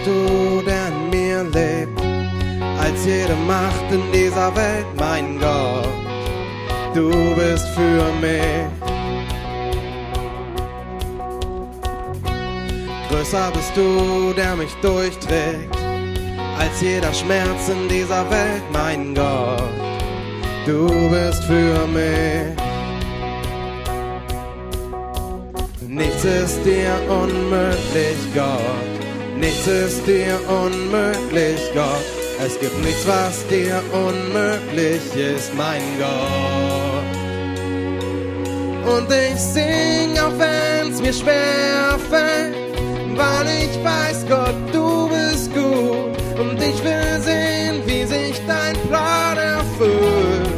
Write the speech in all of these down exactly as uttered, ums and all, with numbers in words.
du, der in mir lebt, als jede Macht in dieser Welt, mein Gott, du bist für mich. Größer bist du, der mich durchträgt, als jeder Schmerz in dieser Welt, mein Gott, du bist für mich. Nichts ist dir unmöglich, Gott, nichts ist dir unmöglich, Gott. Es gibt nichts, was dir unmöglich ist, mein Gott. Und ich sing, auch wenn's mir schwer fällt, weil ich weiß, Gott, du bist gut. Und ich will sehen, wie sich dein Plan erfüllt.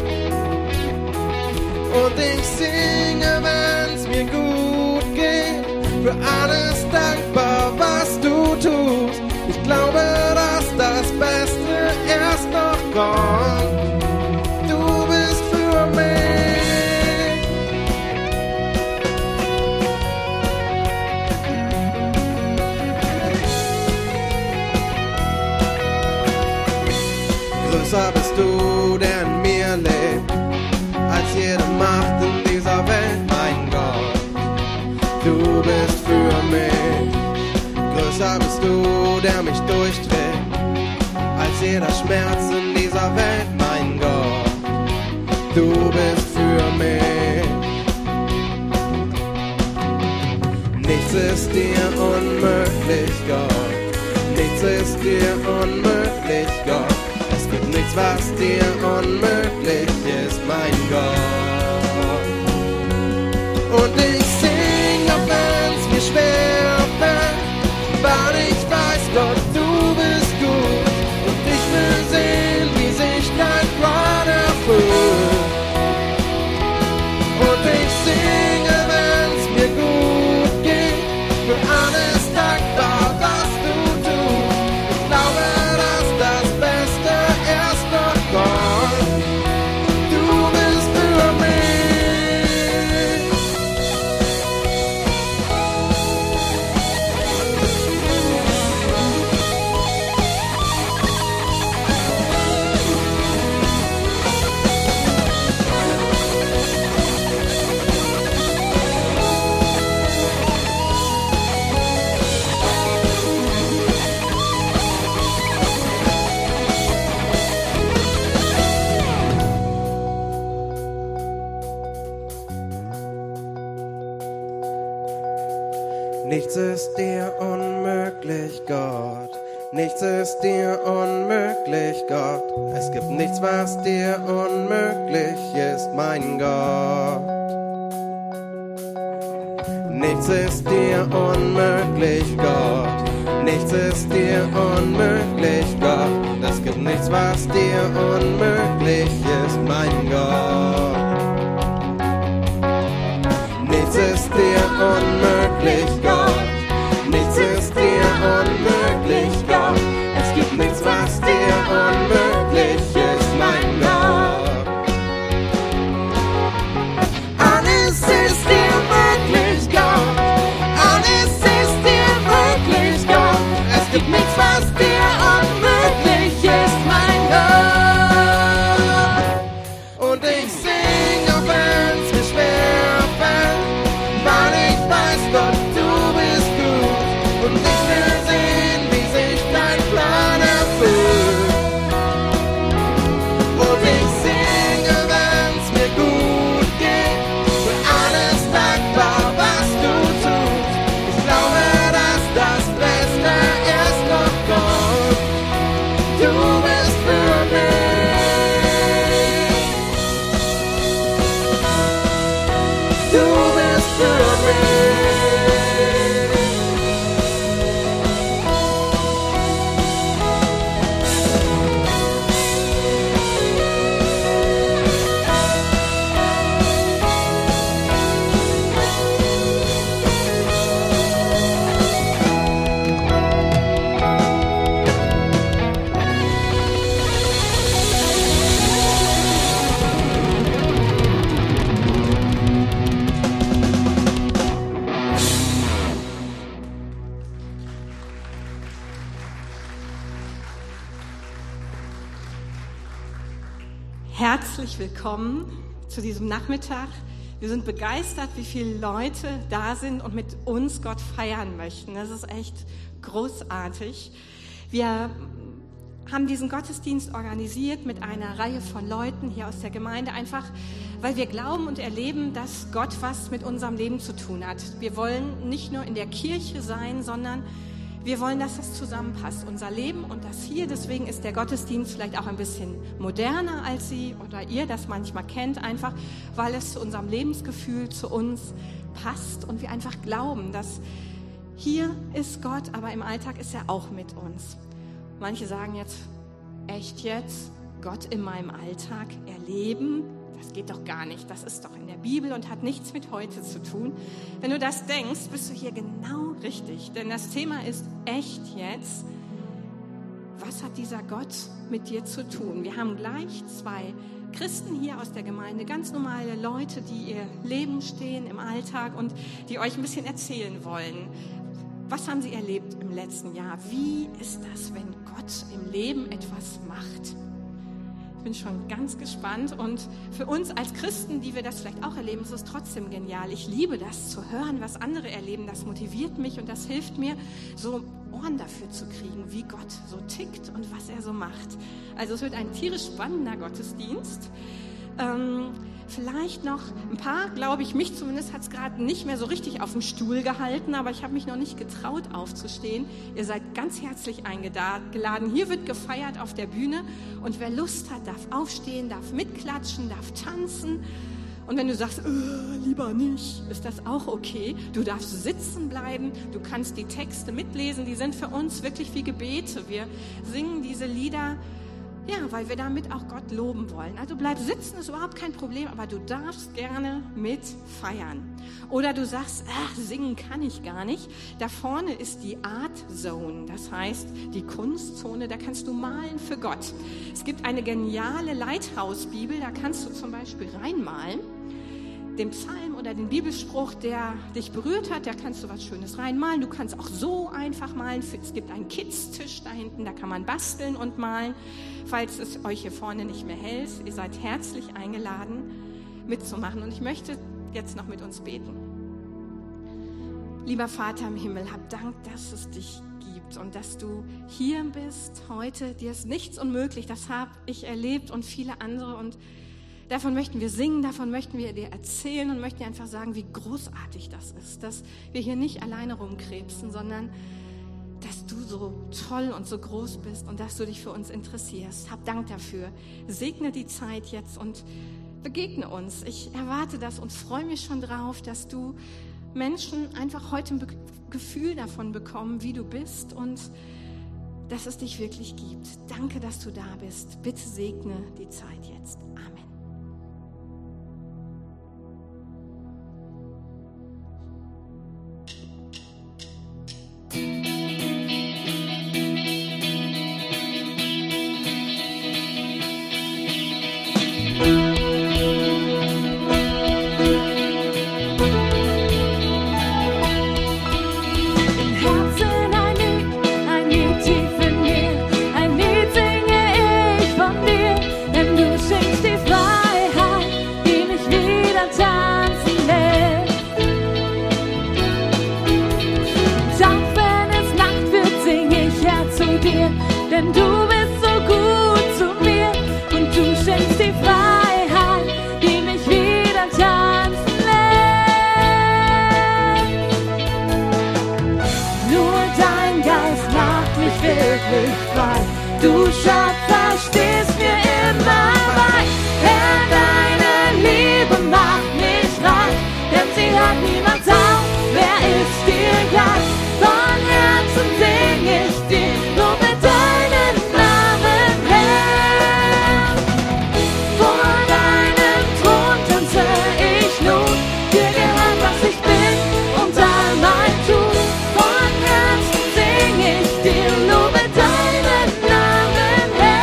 Und ich singe, wenn's mir gut geht, für alles dankbar, was du tust. Ich glaube, dass das Beste erst noch kommt. Du bist für mich. Größer bist du, der in mir lebt, als jede Macht in dieser Welt, mein Gott, du bist für mich. Größer bist du, der mich durchträgt, als jeder Schmerz in dieser Welt, mein Gott, du bist für mich. Nichts ist dir unmöglich, Gott, nichts ist dir unmöglich, Gott. Es gibt nichts, was dir unmöglich ist, mein Gott. Und ich sing, auch wenn's mir schwer fällt, weil ich weiß, Gott, du bist gut. Und ich will sehen, wie sich dein Plan erfüllt. Und ich singe, wenn's mir gut geht, für alles dankbar, was du tust. Ich glaube, dass das Beste erst noch kommt. Du bist für mich. Nichts ist dir unmöglich, Gott. Nichts ist dir unmöglich, Gott. Es gibt nichts, was dir unmöglich ist, mein Gott. Nichts ist dir unmöglich, Gott. Nichts ist dir unmöglich, Gott. Es gibt nichts, was dir unmöglich ist, mein Gott. Nichts ist dir unmöglich, Gott. Nichts ist dir unmöglich, Gott. Es gibt nichts, was dir unmöglich ist, mein Gott. Alles ist dir möglich, Gott. Alles ist dir möglich, Gott. Es gibt nichts, was dir unmöglich ist, mein Gott. Und ich sing, auch wenn's mir schwer fällt, weil ich weiß, Gott, du bist gut. Und ich will sehen, wie sich dein Plan erfüllt. Und ich singe, wenn's mir gut geht, für alles dankbar, was du tust. Ich glaube, dass das Beste erst noch kommt. Du bist für mich. Du bist für mich. herzlich willkommen zu diesem Nachmittag. Wir sind begeistert, wie viele Leute da sind und mit uns Gott feiern möchten. Das ist echt großartig. Wir haben diesen Gottesdienst organisiert mit einer Reihe von Leuten hier aus der Gemeinde, einfach weil wir glauben und erleben, dass Gott was mit unserem Leben zu tun hat. Wir wollen nicht nur in der Kirche sein, sondern wir wollen, dass das zusammenpasst, unser Leben und das hier. Deswegen ist der Gottesdienst vielleicht auch ein bisschen moderner, als Sie oder ihr das manchmal kennt, einfach weil es zu unserem Lebensgefühl, zu uns passt und wir einfach glauben, dass hier ist Gott, aber im Alltag ist er auch mit uns. Manche sagen jetzt, echt jetzt? Gott in meinem Alltag erleben? Das geht doch gar nicht. Das ist doch in der Bibel und hat nichts mit heute zu tun. Wenn du das denkst, bist du hier genau richtig. Denn das Thema ist echt jetzt. Was hat dieser Gott mit dir zu tun? Wir haben gleich zwei Christen hier aus der Gemeinde, ganz normale Leute, die ihr Leben stehen im Alltag und die euch ein bisschen erzählen wollen. Was haben sie erlebt im letzten Jahr? Wie ist das, wenn Gott im Leben etwas macht? Ich bin schon ganz gespannt und für uns als Christen, die wir das vielleicht auch erleben, ist es trotzdem genial. Ich liebe das zu hören, was andere erleben. Das motiviert mich und das hilft mir, so Ohren dafür zu kriegen, wie Gott so tickt und was er so macht. Also es wird ein tierisch spannender Gottesdienst. Ähm, vielleicht noch ein paar, glaube ich, mich zumindest hat es gerade nicht mehr so richtig auf dem Stuhl gehalten, aber ich habe mich noch nicht getraut aufzustehen. Ihr seid ganz herzlich eingeladen. Hier wird gefeiert auf der Bühne und wer Lust hat, darf aufstehen, darf mitklatschen, darf tanzen. Und wenn du sagst, äh, lieber nicht, ist das auch okay. Du darfst sitzen bleiben, du kannst die Texte mitlesen, die sind für uns wirklich wie Gebete. Wir singen diese Lieder, ja, weil wir damit auch Gott loben wollen. Also bleib sitzen, ist überhaupt kein Problem, aber du darfst gerne mit feiern. Oder du sagst, ach, singen kann ich gar nicht. Da vorne ist die Art Zone, das heißt die Kunstzone, da kannst du malen für Gott. Es gibt eine geniale Lighthouse-Bibel, da kannst du zum Beispiel reinmalen. Den Psalm oder den Bibelspruch, der dich berührt hat, da kannst du was Schönes reinmalen. Du kannst auch so einfach malen. Es gibt einen Kids-Tisch da hinten, da kann man basteln und malen. Falls es euch hier vorne nicht mehr hält, ihr seid herzlich eingeladen, mitzumachen. Und ich möchte jetzt noch mit uns beten. Lieber Vater im Himmel, hab Dank, dass es dich gibt und dass du hier bist heute. Dir ist nichts unmöglich, das habe ich erlebt und viele andere und davon möchten wir singen, davon möchten wir dir erzählen und möchten dir einfach sagen, wie großartig das ist, dass wir hier nicht alleine rumkrebsen, sondern dass du so toll und so groß bist und dass du dich für uns interessierst. Hab Dank dafür. Segne die Zeit jetzt und begegne uns. Ich erwarte das und freue mich schon drauf, dass du Menschen einfach heute ein Be- Gefühl davon bekommen, wie du bist und dass es dich wirklich gibt. Danke, dass du da bist. Bitte segne die Zeit jetzt. Amen. Du Schöpfer stehst mir immer bei. Herr, deine Liebe macht mich reich, denn sie hört niemand auf. Wer ist dir gleich? Von Herzen sing ich dir, lobe deinen Namen, Herr. Vor deinem Thron tanze ich nun, dir gehört, was ich bin und all mein Tun. Von Herzen sing ich dir, lobe deinen Namen, Herr.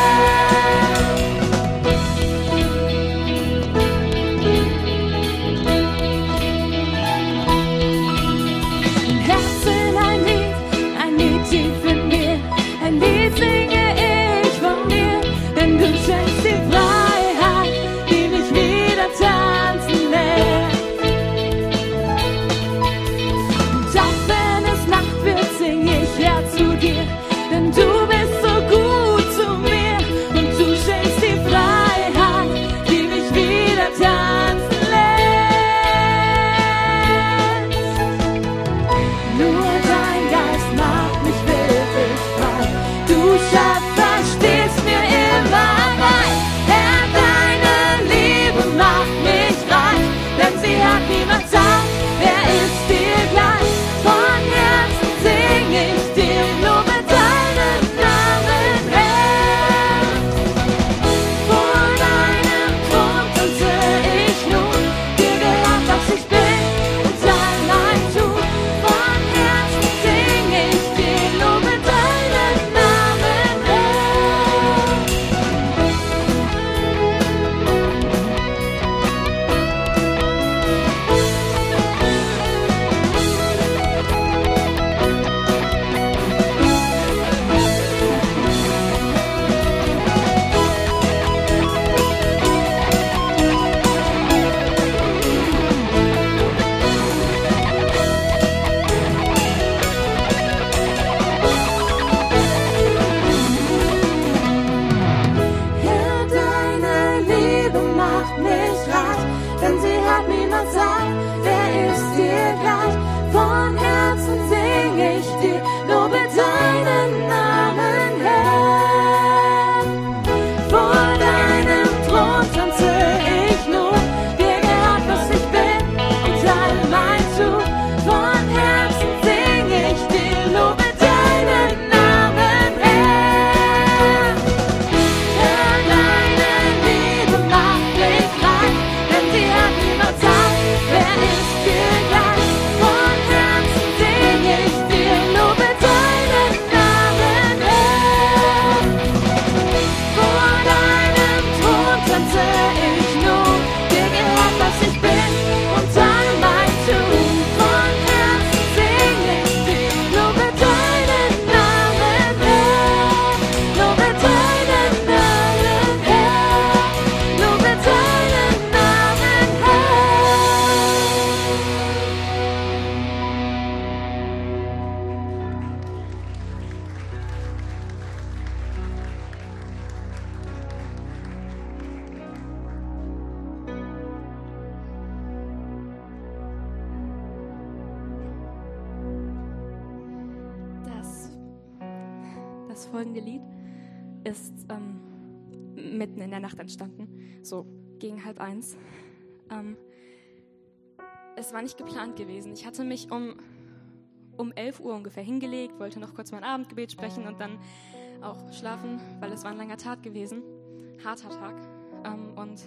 das folgende Lied ist ähm, mitten in der Nacht entstanden, so gegen halb eins. Ähm, es war nicht geplant gewesen. Ich hatte mich um, um elf Uhr ungefähr hingelegt, wollte noch kurz mein Abendgebet sprechen und dann auch schlafen, weil es war ein langer Tag gewesen, harter Tag. Ähm, und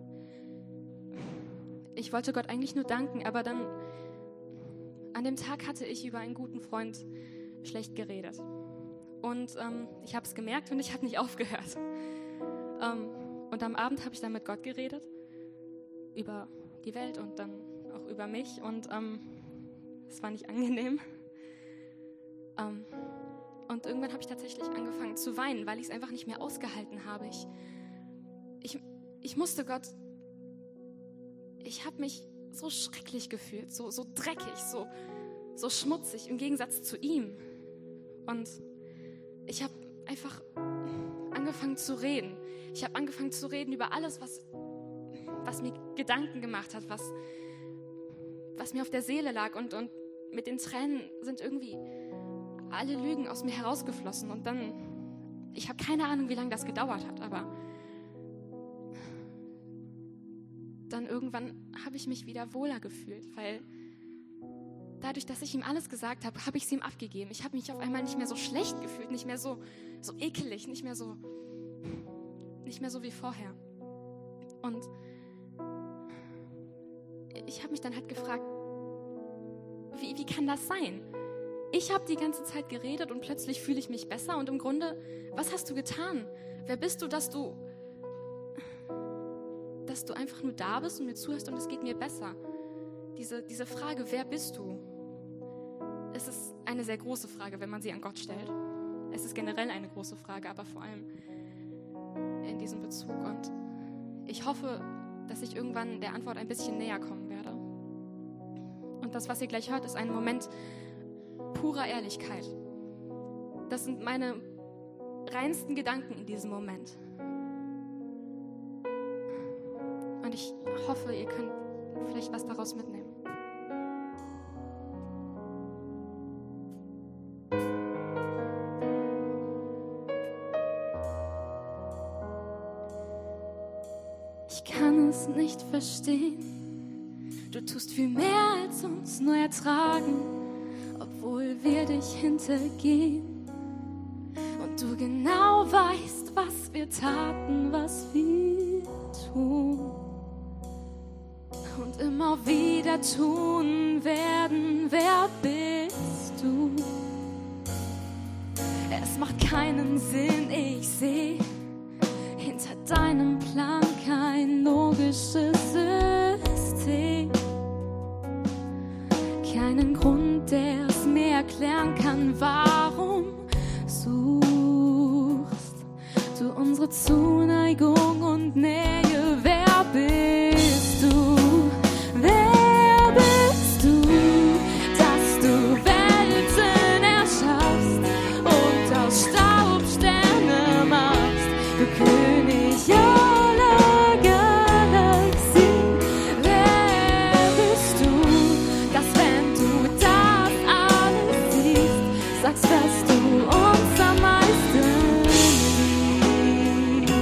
ich wollte Gott eigentlich nur danken, aber dann an dem Tag hatte ich über einen guten Freund schlecht geredet. Und ähm, ich habe es gemerkt und ich habe nicht aufgehört. Ähm, und am Abend habe ich dann mit Gott geredet, über die Welt und dann auch über mich. Und ähm, es war nicht angenehm. Ähm, und irgendwann habe ich tatsächlich angefangen zu weinen, weil ich es einfach nicht mehr ausgehalten habe. Ich, ich, ich musste Gott, ich habe mich so schrecklich gefühlt, so, so dreckig, so, so schmutzig im Gegensatz zu ihm. Und ich habe einfach angefangen zu reden. Ich habe angefangen zu reden über alles, was, was mir Gedanken gemacht hat, was, was mir auf der Seele lag. Und, und mit den Tränen sind irgendwie alle Lügen aus mir herausgeflossen. Und dann, ich habe keine Ahnung, wie lange das gedauert hat, aber dann irgendwann habe ich mich wieder wohler gefühlt, weil dadurch, dass ich ihm alles gesagt habe, habe ich es ihm abgegeben. Ich habe mich auf einmal nicht mehr so schlecht gefühlt, nicht mehr so, so ekelig, nicht mehr so, nicht mehr so wie vorher. Und ich habe mich dann halt gefragt, wie, wie kann das sein? Ich habe die ganze Zeit geredet und plötzlich fühle ich mich besser und im Grunde, was hast du getan? Wer bist du, dass du dass du einfach nur da bist und mir zuhörst und es geht mir besser. Diese, diese Frage, wer bist du? Es ist eine sehr große Frage, wenn man sie an Gott stellt. Es ist generell eine große Frage, aber vor allem in diesem Bezug. Und ich hoffe, dass ich irgendwann der Antwort ein bisschen näher kommen werde. Und das, was ihr gleich hört, ist ein Moment purer Ehrlichkeit. Das sind meine reinsten Gedanken in diesem Moment. Und ich hoffe, ihr könnt vielleicht was daraus mitnehmen. Ich kann es nicht verstehen. Du tust viel mehr als uns nur ertragen, obwohl wir dich hintergehen. Und du genau weißt, was wir taten, was wir tun. Und immer wieder tun werden, wer bist du? Es macht keinen Sinn, ich sehe hinter deinem Plan kein logisches System. Keinen Grund, der es mir erklären kann, warum suchst du unsere Zuneigung und Nähe, wer bist du? Wer bist du, dass du Welten erschaffst und aus Staub Sterne machst, du König aller Galaxien? Wer bist du, dass wenn du das alles siehst, sagst, dass du uns am meisten liebst?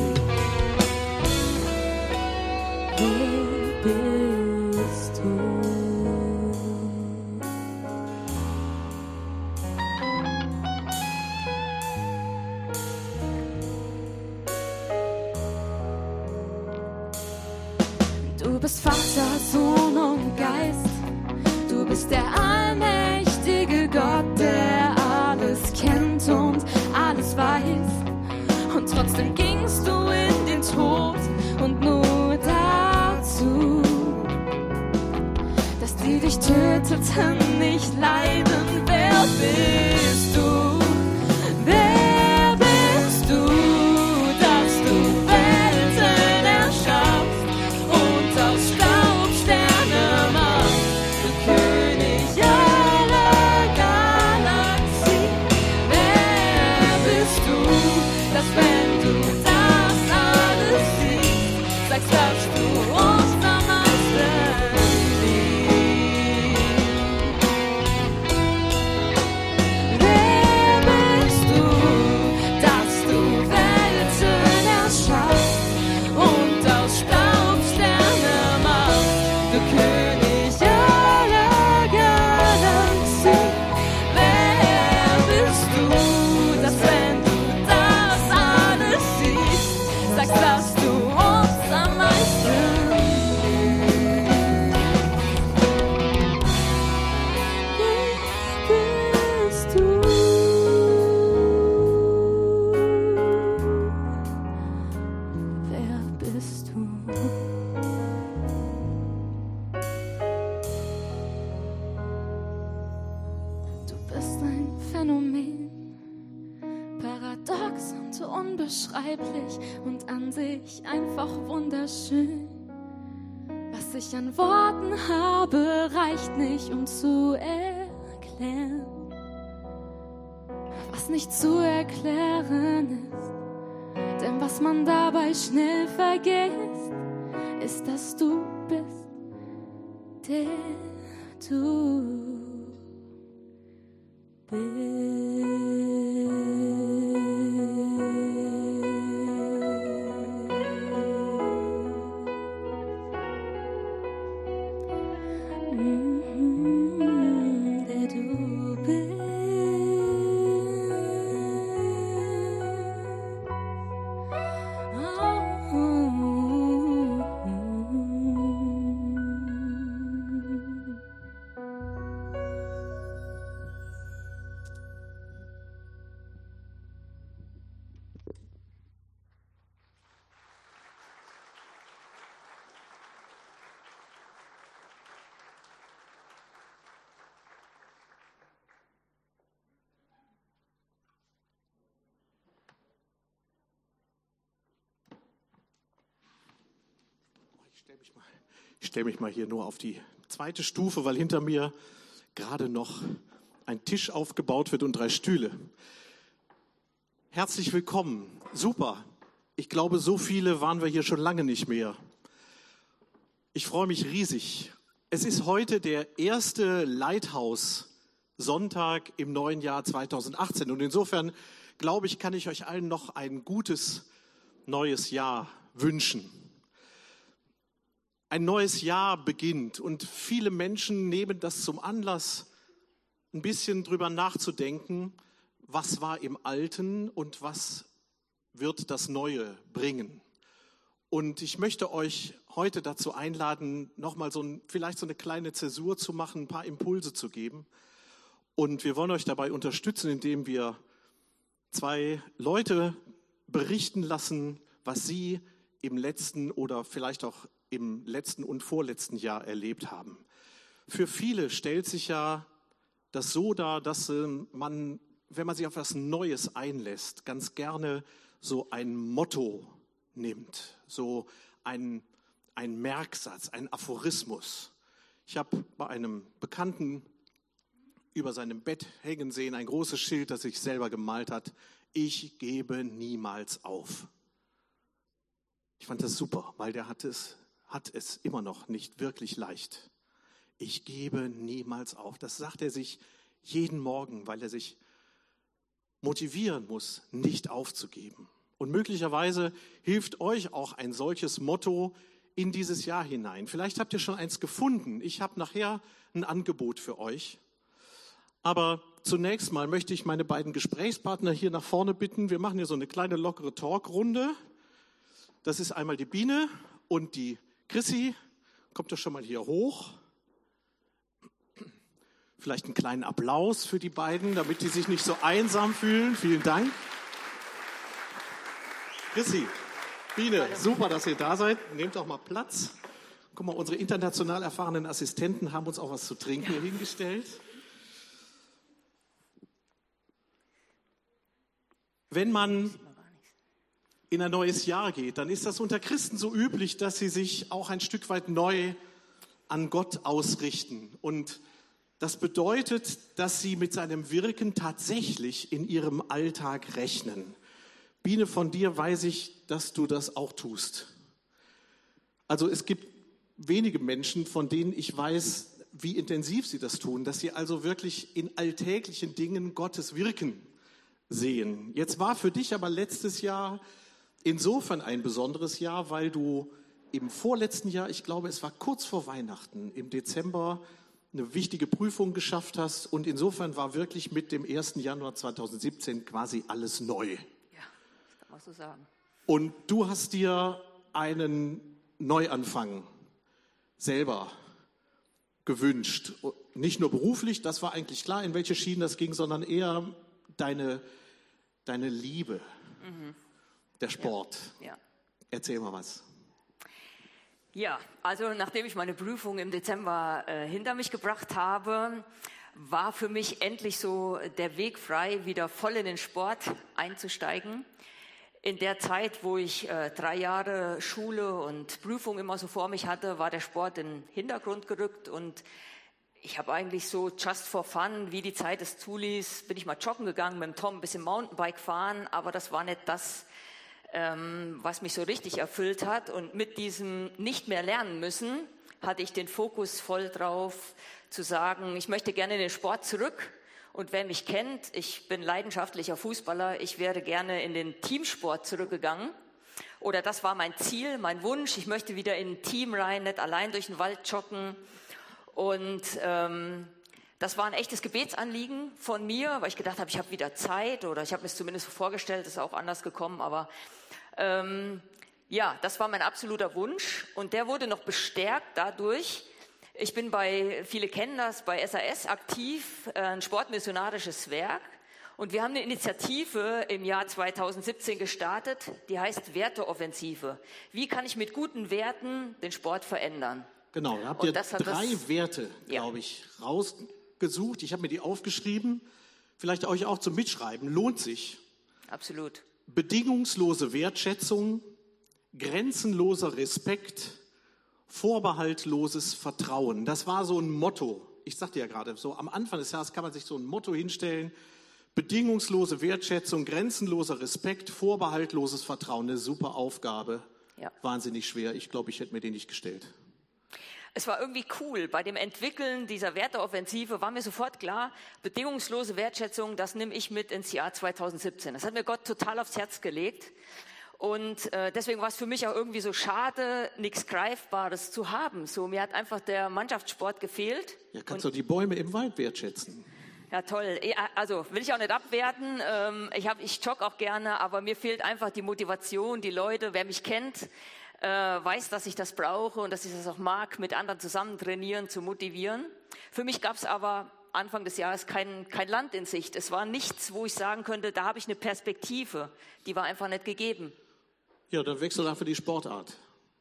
Wer bist du? Du bist Vater, Sohn und Geist. Du bist der allmächtige Gott, der alles kennt und alles weiß. Und trotzdem gingst du in den Tod und nur dazu, dass die dich töteten, nicht leiden. Wer bist du? Wer bist du, dass du Welten erschaffst und aus Staub Sterne machst, du König aller Galaxien? Wer bist du, dass wenn du das alles siehst, sagst, dass du uns am meisten liebst? Wer bist du? Phänomen, paradox und unbeschreiblich und an sich einfach wunderschön. Was ich an Worten habe, reicht nicht, um zu erklären, was nicht zu erklären ist. Denn was man dabei schnell vergisst, ist, dass du bist, der du bist. Ich stelle mich mal hier nur auf die zweite Stufe, weil hinter mir gerade noch ein Tisch aufgebaut wird und drei Stühle. Herzlich willkommen. Super. Ich glaube, so viele waren wir hier schon lange nicht mehr. Ich freue mich riesig. Es ist heute der erste Lighthouse-Sonntag im neuen Jahr zweitausendachtzehn. Und insofern, glaube ich, kann ich euch allen noch ein gutes neues Jahr wünschen. Ein neues Jahr beginnt und viele Menschen nehmen das zum Anlass, ein bisschen drüber nachzudenken, was war im Alten und was wird das Neue bringen. Und ich möchte euch heute dazu einladen, nochmal so ein, vielleicht so eine kleine Zäsur zu machen, ein paar Impulse zu geben. Und wir wollen euch dabei unterstützen, indem wir zwei Leute berichten lassen, was sie im letzten oder vielleicht auch im letzten und vorletzten Jahr erlebt haben. Für viele stellt sich ja das so dar, dass man, wenn man sich auf etwas Neues einlässt, ganz gerne so ein Motto nimmt, so ein, ein Merksatz, ein Aphorismus. Ich habe bei einem Bekannten über seinem Bett hängen sehen, ein großes Schild, das sich selber gemalt hat: Ich gebe niemals auf. Ich fand das super, weil der hat es hat es immer noch nicht wirklich leicht. Ich gebe niemals auf. Das sagt er sich jeden Morgen, weil er sich motivieren muss, nicht aufzugeben. Und möglicherweise hilft euch auch ein solches Motto in dieses Jahr hinein. Vielleicht habt ihr schon eins gefunden. Ich habe nachher ein Angebot für euch. Aber zunächst mal möchte ich meine beiden Gesprächspartner hier nach vorne bitten. Wir machen hier so eine kleine lockere Talkrunde. Das ist einmal die Biene und die Chrissy. Kommt doch schon mal hier hoch. Vielleicht einen kleinen Applaus für die beiden, damit die sich nicht so einsam fühlen. Vielen Dank. Chrissy, Biene, super, dass ihr da seid. Nehmt auch mal Platz. Guck mal, unsere international erfahrenen Assistenten haben uns auch was zu trinken hier hingestellt. Wenn man in ein neues Jahr geht, dann ist das unter Christen so üblich, dass sie sich auch ein Stück weit neu an Gott ausrichten. Und das bedeutet, dass sie mit seinem Wirken tatsächlich in ihrem Alltag rechnen. Biene, von dir weiß ich, dass du das auch tust. Also es gibt wenige Menschen, von denen ich weiß, wie intensiv sie das tun, dass sie also wirklich in alltäglichen Dingen Gottes Wirken sehen. Jetzt war für dich aber letztes Jahr insofern ein besonderes Jahr, weil du im vorletzten Jahr, ich glaube, es war kurz vor Weihnachten, im Dezember, eine wichtige Prüfung geschafft hast. Und insofern war wirklich mit dem ersten Januar zweitausendsiebzehn quasi alles neu. Ja, das kann man so sagen. Und du hast dir einen Neuanfang selber gewünscht. Nicht nur beruflich, das war eigentlich klar, in welche Schienen das ging, sondern eher deine, deine Liebe. Mhm. Der Sport. Ja. Ja. Erzähl mal was. Ja, also nachdem ich meine Prüfung im Dezember äh, hinter mich gebracht habe, war für mich endlich so der Weg frei, wieder voll in den Sport einzusteigen. In der Zeit, wo ich äh, drei Jahre Schule und Prüfung immer so vor mich hatte, war der Sport in den Hintergrund gerückt und ich habe eigentlich so just for fun, wie die Zeit es zuließ, bin ich mal joggen gegangen mit dem Tom, ein bisschen Mountainbike fahren, aber das war nicht das, ähm, was mich so richtig erfüllt hat. Und mit diesem nicht mehr lernen müssen, hatte ich den Fokus voll drauf, zu sagen, ich möchte gerne in den Sport zurück. Und wer mich kennt, ich bin leidenschaftlicher Fußballer, ich wäre gerne in den Teamsport zurückgegangen. Oder das war mein Ziel, mein Wunsch, ich möchte wieder in ein Team rein, nicht allein durch den Wald joggen. Und ähm, das war ein echtes Gebetsanliegen von mir, weil ich gedacht habe, ich habe wieder Zeit oder ich habe mir es zumindest so vorgestellt, ist auch anders gekommen. Aber ähm, ja, das war mein absoluter Wunsch und der wurde noch bestärkt dadurch. Ich bin bei, viele kennen das, bei S A S aktiv, ein sportmissionarisches Werk. Und wir haben eine Initiative im Jahr zweitausendsiebzehn gestartet, die heißt Werteoffensive. Wie kann ich mit guten Werten den Sport verändern? Genau, da habt ihr drei das, Werte, ja. glaube ich, rausgesucht. Ich habe mir die aufgeschrieben. Vielleicht euch auch zum Mitschreiben. Lohnt sich. Absolut. Bedingungslose Wertschätzung, grenzenloser Respekt, vorbehaltloses Vertrauen. Das war so ein Motto. Ich sagte ja gerade, so am Anfang des Jahres kann man sich so ein Motto hinstellen. Bedingungslose Wertschätzung, grenzenloser Respekt, vorbehaltloses Vertrauen. Eine super Aufgabe. Ja. Wahnsinnig schwer. Ich glaube, ich hätte mir den nicht gestellt. Es war irgendwie cool. Bei dem Entwickeln dieser Werteoffensive war mir sofort klar, bedingungslose Wertschätzung, das nehme ich mit ins Jahr zweitausendsiebzehn. Das hat mir Gott total aufs Herz gelegt. Und äh, deswegen war es für mich auch irgendwie so schade, nichts Greifbares zu haben. So, mir hat einfach der Mannschaftssport gefehlt. Ja, kannst du die Bäume im Wald wertschätzen? Ja, toll. Also will ich auch nicht abwerten. Ähm, ich, hab, ich jogge auch gerne, aber mir fehlt einfach die Motivation, die Leute, wer mich kennt, äh, weiß, dass ich das brauche und dass ich das auch mag, mit anderen zusammen trainieren, zu motivieren. Für mich gab es aber Anfang des Jahres kein, kein Land in Sicht. Es war nichts, wo ich sagen könnte, da habe ich eine Perspektive. Die war einfach nicht gegeben. Ja, dann wechsel einfach die Sportart.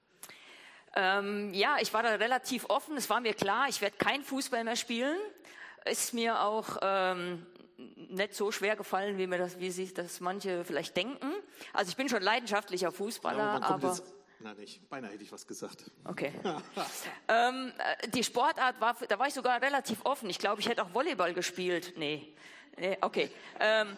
Ähm, ja, ich war da relativ offen. Es war mir klar, ich werde kein Fußball mehr spielen. Ist mir auch ähm, nicht so schwer gefallen, wie mir das, wie sich das manche vielleicht denken. Also ich bin schon leidenschaftlicher Fußballer, ja, aber jetzt, na nicht, beinahe hätte ich was gesagt. Okay. ähm, die Sportart war, da war ich sogar relativ offen. Ich glaube, ich hätte auch Volleyball gespielt. Nee, nee okay. Ähm,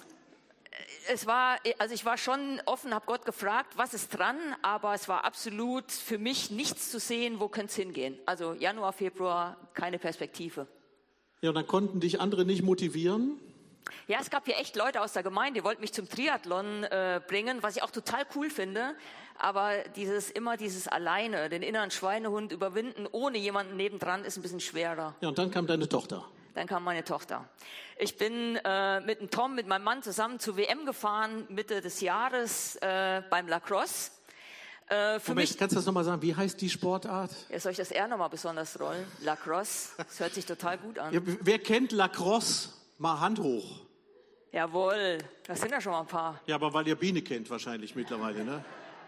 es war, also ich war schon offen, habe Gott gefragt, was ist dran, aber es war absolut für mich nichts zu sehen, wo könnte es hingehen. Also Januar, Februar, keine Perspektive. Ja, und dann konnten dich andere nicht motivieren? Ja, es gab hier echt Leute aus der Gemeinde, die wollten mich zum Triathlon äh, bringen, was ich auch total cool finde. Aber dieses immer dieses alleine, den inneren Schweinehund überwinden, ohne jemanden nebendran, ist ein bisschen schwerer. Ja, und dann kam deine Tochter. Dann kam meine Tochter. Ich bin äh, mit dem Tom, mit meinem Mann zusammen zur W M gefahren, Mitte des Jahres äh, beim Lacrosse. Äh, für Moment, mich, kannst du das nochmal sagen? Wie heißt die Sportart? Ja, soll ich das R nochmal besonders rollen? Lacrosse, das hört sich total gut an. Ja, wer kennt Lacrosse? Mal Hand hoch. Jawohl, das sind ja schon mal ein paar. Ja, aber weil ihr Biene kennt wahrscheinlich mittlerweile, ne?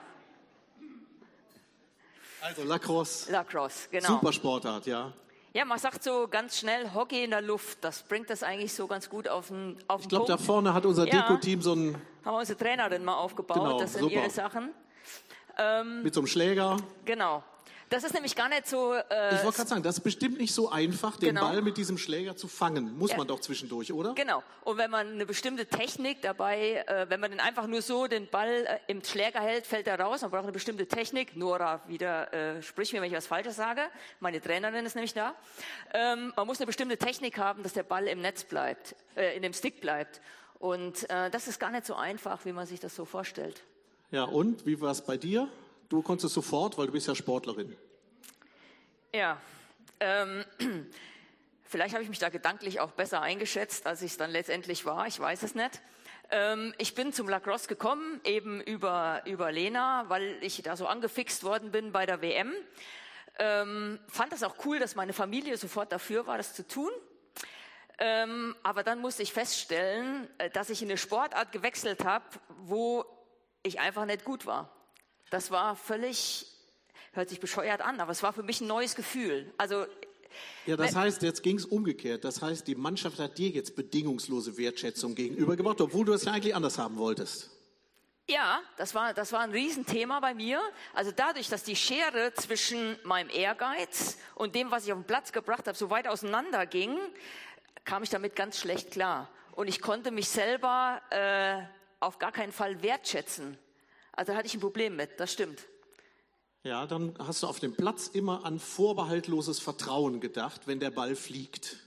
Also Lacrosse. Lacrosse, genau. Super Sportart, ja. Ja, man sagt so ganz schnell Hockey in der Luft. Das bringt das eigentlich so ganz gut auf den, auf den Ich glaube, da Punkt. vorne hat unser Ja. Deko-Team so ein... Haben wir unsere Trainerin mal aufgebaut. Genau, das sind super. ihre Sachen. Ähm, Mit so einem Schläger. genau. Das ist nämlich gar nicht so... Äh, Ich wollte gerade sagen, das ist bestimmt nicht so einfach, den Genau. Ball mit diesem Schläger zu fangen. Muss Ja. man doch zwischendurch, oder? Genau. Und wenn man eine bestimmte Technik dabei, äh, wenn man den einfach nur so den Ball äh, im Schläger hält, fällt er raus. Man braucht eine bestimmte Technik. Nora wieder, äh, sprich mir, wenn ich was Falsches sage. Meine Trainerin ist nämlich da. Ähm, man muss eine bestimmte Technik haben, dass der Ball im Netz bleibt, äh, in dem Stick bleibt. Und äh, das ist gar nicht so einfach, wie man sich das so vorstellt. Ja, und? Wie war es bei dir? Du konntest sofort, weil du bist ja Sportlerin. Ja, ähm, vielleicht habe ich mich da gedanklich auch besser eingeschätzt, als ich es dann letztendlich war. Ich weiß es nicht. Ähm, ich bin zum Lacrosse gekommen, eben über, über Lena, weil ich da so angefixt worden bin bei der W M. Ähm, fand das auch cool, dass meine Familie sofort dafür war, das zu tun. Ähm, aber dann musste ich feststellen, äh, dass ich in eine Sportart gewechselt habe, wo ich einfach nicht gut war. Das war völlig... Hört sich bescheuert an, aber es war für mich ein neues Gefühl. Also Ja, das heißt, jetzt ging es umgekehrt. Das heißt, die Mannschaft hat dir jetzt bedingungslose Wertschätzung gegenübergebracht, obwohl du es ja eigentlich anders haben wolltest. Ja, das war, das war ein Riesenthema bei mir. Also dadurch, dass die Schere zwischen meinem Ehrgeiz und dem, was ich auf den Platz gebracht habe, so weit auseinander ging, kam ich damit ganz schlecht klar. Und ich konnte mich selber äh, auf gar keinen Fall wertschätzen. Also da hatte ich ein Problem mit, das stimmt. Ja, dann hast du auf dem Platz immer an vorbehaltloses Vertrauen gedacht, wenn der Ball fliegt.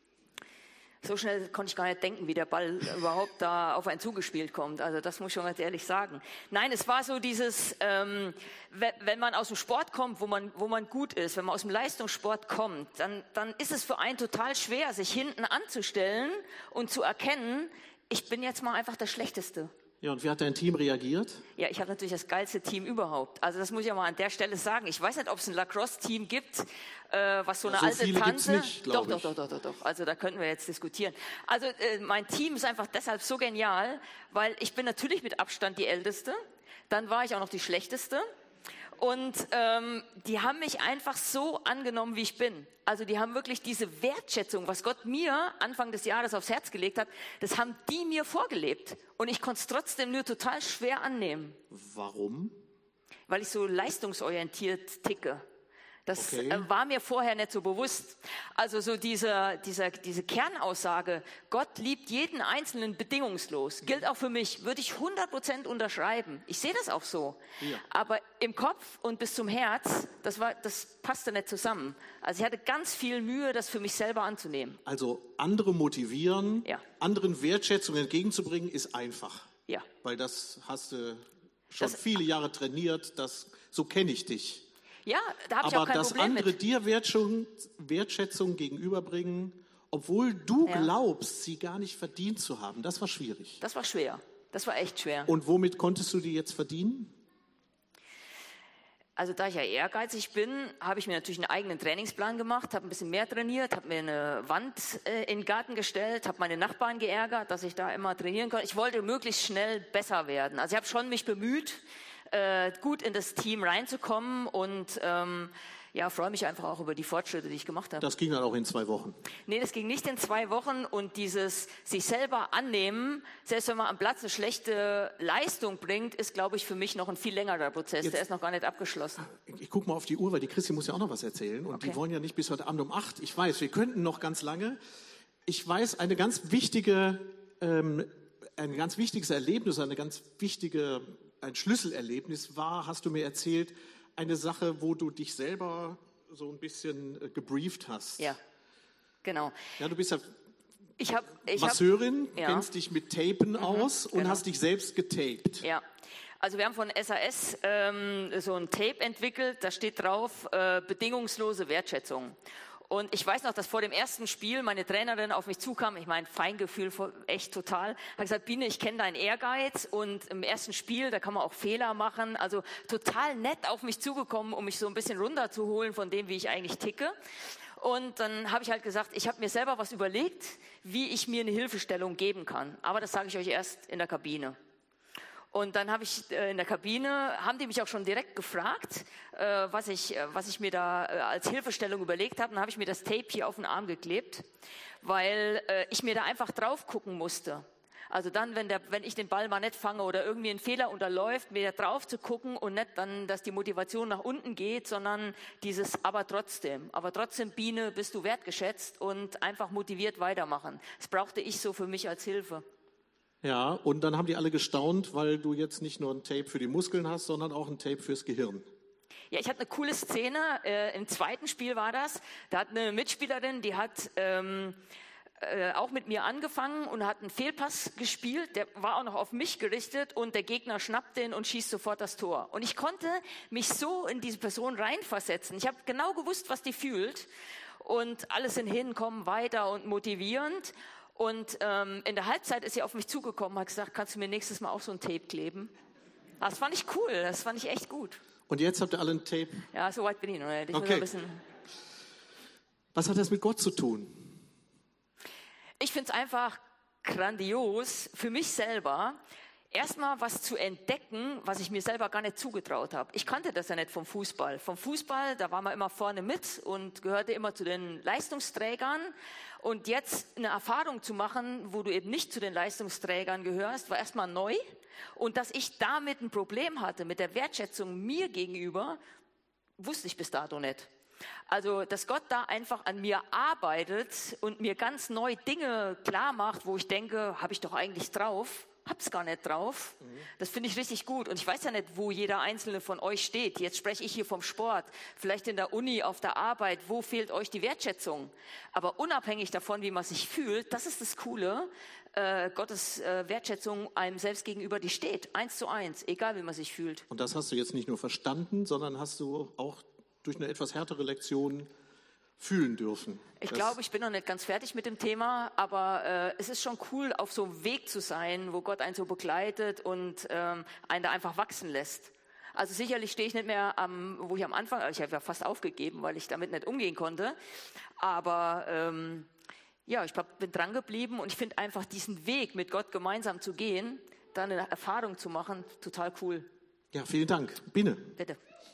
So schnell konnte ich gar nicht denken, wie der Ball überhaupt da auf einen zugespielt kommt. Also das muss ich schon ganz ehrlich sagen. Nein, es war so dieses, ähm, wenn man aus dem Sport kommt, wo man, wo man gut ist, wenn man aus dem Leistungssport kommt, dann, dann ist es für einen total schwer, sich hinten anzustellen und zu erkennen, ich bin jetzt mal einfach der Schlechteste. Ja, und wie hat dein Team reagiert? Ja, ich habe natürlich das geilste Team überhaupt. Also das muss ich ja mal an der Stelle sagen. Ich weiß nicht, ob es ein Lacrosse-Team gibt, äh, was so eine so alte viele Tante... gibt's nicht, doch, glaub doch, ich. doch, doch, doch, doch. Also da könnten wir jetzt diskutieren. Also äh, mein Team ist einfach deshalb so genial, weil ich bin natürlich mit Abstand die Älteste. Dann war ich auch noch die Schlechteste. Und ähm, die haben mich einfach so angenommen, wie ich bin. Also die haben wirklich diese Wertschätzung, was Gott mir Anfang des Jahres aufs Herz gelegt hat, das haben die mir vorgelebt. Und ich konnte es trotzdem nur total schwer annehmen. Warum? Weil ich so leistungsorientiert ticke. Das Okay. äh, war mir vorher nicht so bewusst. Also so diese, diese, diese Kernaussage, Gott liebt jeden Einzelnen bedingungslos, gilt auch für mich, würde ich hundert Prozent unterschreiben. Ich sehe das auch so. Ja. Aber im Kopf und bis zum Herz, das, war, das passte nicht zusammen. Also ich hatte ganz viel Mühe, das für mich selber anzunehmen. Also andere motivieren, Ja. anderen Wertschätzung entgegenzubringen, ist einfach. Ja. Weil das hast du schon Das- viele Jahre trainiert, das, so kenne ich dich. Ja, da habe ich auch Aber kein dass Problem andere mit. dir Wertschätzung, Wertschätzung gegenüberbringen, obwohl du Ja. glaubst, sie gar nicht verdient zu haben, das war schwierig. Das war schwer. Das war echt schwer. Und womit konntest du die jetzt verdienen? Also da ich ja ehrgeizig bin, habe ich mir natürlich einen eigenen Trainingsplan gemacht, habe ein bisschen mehr trainiert, habe mir eine Wand äh, in den Garten gestellt, habe meine Nachbarn geärgert, dass ich da immer trainieren konnte. Ich wollte möglichst schnell besser werden. Also ich habe schon mich bemüht, äh, gut in das Team reinzukommen und ähm, ja, freue mich einfach auch über die Fortschritte, die ich gemacht habe. Das ging dann auch in zwei Wochen. Nee, das ging nicht in zwei Wochen und dieses sich selber annehmen, selbst wenn man am Platz eine schlechte Leistung bringt, ist, glaube ich, für mich noch ein viel längerer Prozess. Jetzt- Der ist noch gar nicht abgeschlossen. Ich, ich gucke mal auf die Uhr, weil die Christi muss ja auch noch was erzählen. Und Okay. die wollen ja nicht bis heute Abend um acht. Ich weiß, wir könnten noch ganz lange. Ich weiß, eine ganz wichtige, ähm, ein ganz wichtiges Erlebnis, eine ganz wichtige, ein Schlüsselerlebnis war, hast du mir erzählt, eine Sache, wo du dich selber so ein bisschen äh, gebrieft hast. Ja, genau. Ja, du bist ja Ich habe, ich hab, Masseurin, ja. kennst dich mit Tapen aus und genau. hast dich selbst getaped. ja. Also wir haben von S A S ähm, so ein Tape entwickelt, da steht drauf äh, bedingungslose Wertschätzung. Und ich weiß noch, dass vor dem ersten Spiel meine Trainerin auf mich zukam, ich meine, Feingefühl, vor- echt total, hat gesagt, Biene, ich kenne deinen Ehrgeiz und im ersten Spiel, da kann man auch Fehler machen, also total nett auf mich zugekommen, um mich so ein bisschen runterzuholen von dem, wie ich eigentlich ticke. Und dann habe ich halt gesagt, ich habe mir selber was überlegt, wie ich mir eine Hilfestellung geben kann. Aber das sage ich euch erst in der Kabine. Und dann habe ich äh, in der Kabine, haben die mich auch schon direkt gefragt, äh, was, ich, äh, was ich mir da äh, als Hilfestellung überlegt habe. Dann habe ich mir das Tape hier auf den Arm geklebt, weil äh, ich mir da einfach drauf gucken musste. Also dann, wenn, der, wenn ich den Ball mal nicht fange oder irgendwie ein Fehler unterläuft, mir da drauf zu gucken und nicht dann, dass die Motivation nach unten geht, sondern dieses aber trotzdem. Aber trotzdem, Biene, bist du wertgeschätzt und einfach motiviert weitermachen. Das brauchte ich so für mich als Hilfe. Ja, und dann haben die alle gestaunt, weil du jetzt nicht nur ein Tape für die Muskeln hast, sondern auch ein Tape fürs Gehirn. Ja, ich hatte eine coole Szene. Äh, im zweiten Spiel war das. Da hat eine Mitspielerin, die hat ähm, äh, auch mit mir angefangen und hat einen Fehlpass gespielt. Der war auch noch auf mich gerichtet und der Gegner schnappt den und schießt sofort das Tor. Und ich konnte mich so in diese Person reinversetzen. Ich habe genau gewusst, was die fühlt. Und alle sind hin, kommen weiter und motivierend. Und ähm, in der Halbzeit ist sie auf mich zugekommen und hat gesagt, kannst du mir nächstes Mal auch so ein Tape kleben? Das fand ich cool, das fand ich echt gut. Und jetzt habt ihr alle ein Tape. Ja, so weit bin ich noch nicht. Ich muss Okay. ein bisschen. Was hat das mit Gott zu tun? Ich finde es einfach grandios für mich selber. erstmal was zu entdecken, was ich mir selber gar nicht zugetraut habe. Ich kannte das ja nicht vom Fußball. Vom Fußball, da war man immer vorne mit und gehörte immer zu den Leistungsträgern. Und jetzt eine Erfahrung zu machen, wo du eben nicht zu den Leistungsträgern gehörst, war erstmal neu. Und dass ich damit ein Problem hatte, mit der Wertschätzung mir gegenüber, wusste ich bis dato nicht. Also, dass Gott da einfach an mir arbeitet und mir ganz neu Dinge klar macht, wo ich denke, habe ich doch eigentlich drauf, hab's gar nicht drauf. Mhm. Das finde ich richtig gut. Und ich weiß ja nicht, wo jeder Einzelne von euch steht. Jetzt spreche ich hier vom Sport, vielleicht in der Uni, auf der Arbeit. Wo fehlt euch die Wertschätzung? Aber unabhängig davon, wie man sich fühlt, das ist das Coole, äh, Gottes äh, Wertschätzung einem selbst gegenüber, die steht. Eins zu eins, egal wie man sich fühlt. Und das hast du jetzt nicht nur verstanden, sondern hast du auch durch eine etwas härtere Lektion fühlen dürfen. Ich glaube, ich bin noch nicht ganz fertig mit dem Thema, aber äh, es ist schon cool, auf so einem Weg zu sein, wo Gott einen so begleitet und ähm, einen da einfach wachsen lässt. Also sicherlich stehe ich nicht mehr am, wo ich am Anfang, also ich habe ja fast aufgegeben, weil ich damit nicht umgehen konnte, aber ähm, ja, ich bin dran geblieben und ich finde einfach diesen Weg mit Gott gemeinsam zu gehen, da eine Erfahrung zu machen, total cool. Ja, vielen Dank. Biene. Bitte.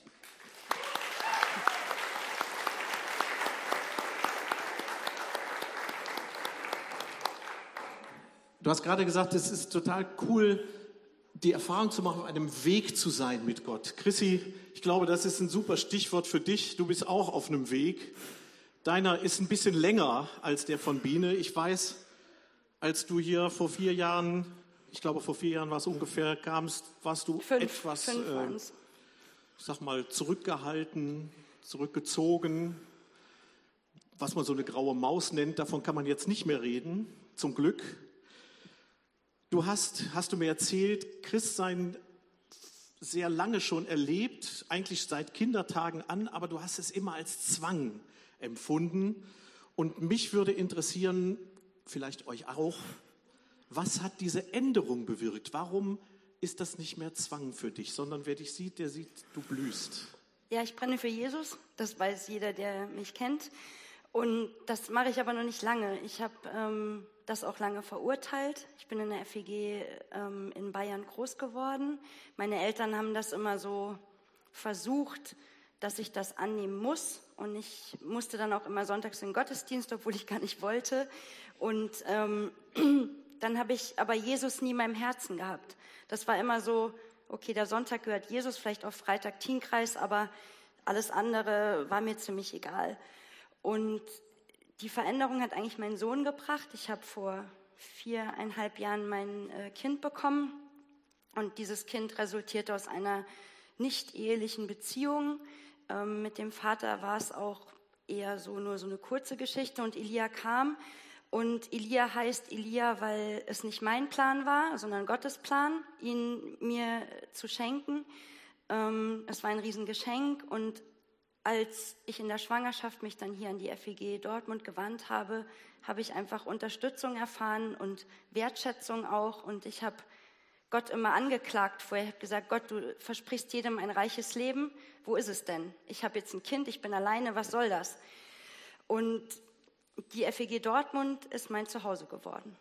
Du hast gerade gesagt, es ist total cool, die Erfahrung zu machen, auf einem Weg zu sein mit Gott. Chrissy, ich glaube, das ist ein super Stichwort für dich. Du bist auch auf einem Weg. Deiner ist ein bisschen länger als der von Biene. Ich weiß, als du hier vor vier Jahren, ich glaube vor vier Jahren war es ungefähr, kamst, warst du fünf, etwas, fünf äh, ich sag mal, zurückgehalten, zurückgezogen. Was man so eine graue Maus nennt, davon kann man jetzt nicht mehr reden, zum Glück. Du hast, hast du mir erzählt, Christsein sehr lange schon erlebt, eigentlich seit Kindertagen an, aber du hast es immer als Zwang empfunden. Und mich würde interessieren, vielleicht euch auch, was hat diese Änderung bewirkt? Warum ist das nicht mehr Zwang für dich, sondern wer dich sieht, der sieht, du blühst? Ja, ich brenne für Jesus, das weiß jeder, der mich kennt. Und das mache ich aber noch nicht lange. Ich habe ähm, das auch lange verurteilt. Ich bin in der F E G ähm, in Bayern groß geworden. Meine Eltern haben das immer so versucht, dass ich das annehmen muss. Und ich musste dann auch immer sonntags in den Gottesdienst, obwohl ich gar nicht wollte. Und ähm, dann habe ich aber Jesus nie in meinem Herzen gehabt. Das war immer so, okay, der Sonntag gehört Jesus, vielleicht auch Freitag Teamkreis, aber alles andere war mir ziemlich egal. Und die Veränderung hat eigentlich mein Sohn gebracht. Ich habe vor viereinhalb Jahren mein äh, Kind bekommen. Und dieses Kind resultierte aus einer nicht ehelichen Beziehung. Ähm, mit dem Vater war es auch eher so nur so eine kurze Geschichte. Und Elia kam. Und Elia heißt Elia, weil es nicht mein Plan war, sondern Gottes Plan, ihn mir zu schenken. Ähm, es war ein Riesengeschenk. Und als ich in der Schwangerschaft mich dann hier an die F E G Dortmund gewandt habe, habe ich einfach Unterstützung erfahren und Wertschätzung auch. Und ich habe Gott immer angeklagt vorher. Ich habe gesagt, Gott, du versprichst jedem ein reiches Leben. Wo ist es denn? Ich habe jetzt ein Kind, ich bin alleine, was soll das? Und die F E G Dortmund ist mein Zuhause geworden.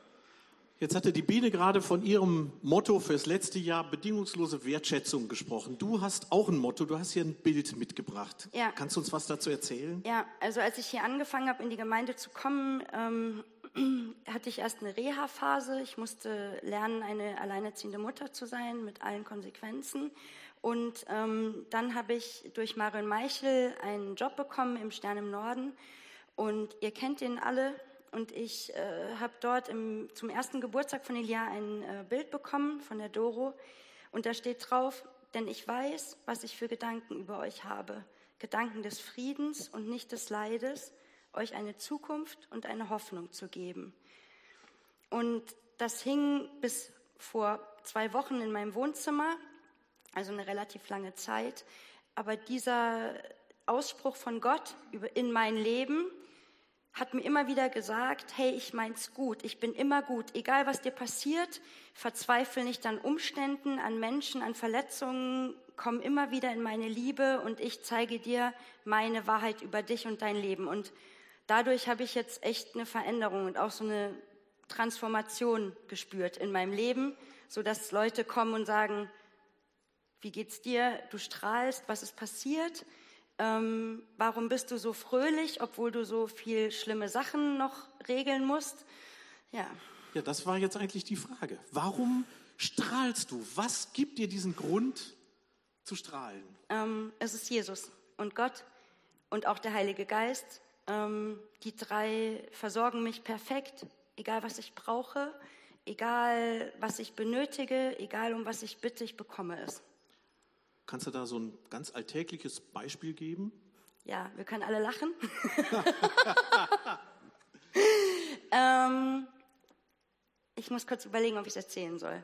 Jetzt hatte die Biene gerade von ihrem Motto fürs letzte Jahr bedingungslose Wertschätzung gesprochen. Du hast auch ein Motto, du hast hier ein Bild mitgebracht. Ja. Kannst du uns was dazu erzählen? Ja, also als ich hier angefangen habe, in die Gemeinde zu kommen, ähm, hatte ich erst eine Reha-Phase. Ich musste lernen, eine alleinerziehende Mutter zu sein, mit allen Konsequenzen. Und ähm, dann habe ich durch Marion Meichel einen Job bekommen im Stern im Norden. Und ihr kennt den alle. Und ich äh, habe dort im, zum ersten Geburtstag von Elia ein äh, Bild bekommen von der Doro. Und da steht drauf, denn ich weiß, was ich für Gedanken über euch habe. Gedanken des Friedens und nicht des Leides, euch eine Zukunft und eine Hoffnung zu geben. Und das hing bis vor zwei Wochen in meinem Wohnzimmer, also eine relativ lange Zeit. Aber dieser Ausspruch von Gott über, in mein Leben hat mir immer wieder gesagt, hey, ich mein's gut, ich bin immer gut, egal was dir passiert, verzweifle nicht an Umständen, an Menschen, an Verletzungen, komm immer wieder in meine Liebe und ich zeige dir meine Wahrheit über dich und dein Leben. Und dadurch habe ich jetzt echt eine Veränderung und auch so eine Transformation gespürt in meinem Leben, sodass Leute kommen und sagen, wie geht's dir? Du strahlst, was ist passiert? Ähm, warum bist du so fröhlich, obwohl du so viel schlimme Sachen noch regeln musst? Ja. Ja, das war jetzt eigentlich die Frage. Warum strahlst du? Was gibt dir diesen Grund zu strahlen? Ähm, es ist Jesus und Gott und auch der Heilige Geist. Ähm, die drei versorgen mich perfekt, egal was ich brauche, egal was ich benötige, egal um was ich bitte, ich bekomme es. Kannst du da so ein ganz alltägliches Beispiel geben? Ja, wir können alle lachen. ähm, ich muss kurz überlegen, ob ich es erzählen soll.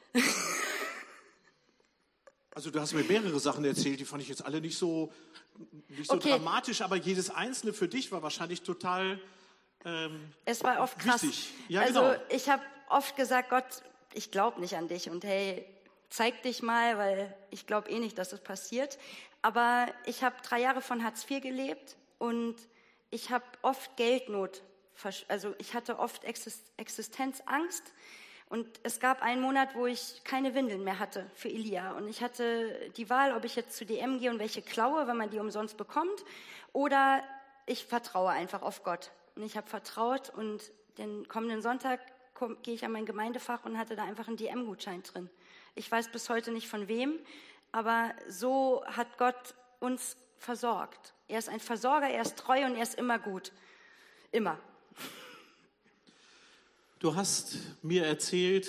Also du hast mir mehrere Sachen erzählt, die fand ich jetzt alle nicht so, nicht so Okay. dramatisch, aber jedes einzelne für dich war wahrscheinlich total ähm, Es war oft krass. wichtig. Ja, also genau. ich habe oft gesagt, Gott, ich glaube nicht an dich und hey, zeig dich mal, weil ich glaube eh nicht, dass das passiert. Aber ich habe drei Jahre von Hartz vier gelebt und ich habe oft Geldnot, versch- also ich hatte oft Exist- Existenzangst. Und es gab einen Monat, wo ich keine Windeln mehr hatte für Elia. Und ich hatte die Wahl, ob ich jetzt zu D M gehe und welche klaue, wenn man die umsonst bekommt, oder ich vertraue einfach auf Gott. Und ich habe vertraut und den kommenden Sonntag komm, gehe ich an mein Gemeindefach und hatte da einfach einen D M-Gutschein drin. Ich weiß bis heute nicht von wem, aber so hat Gott uns versorgt. Er ist ein Versorger, er ist treu und er ist immer gut. Immer. Du hast mir erzählt,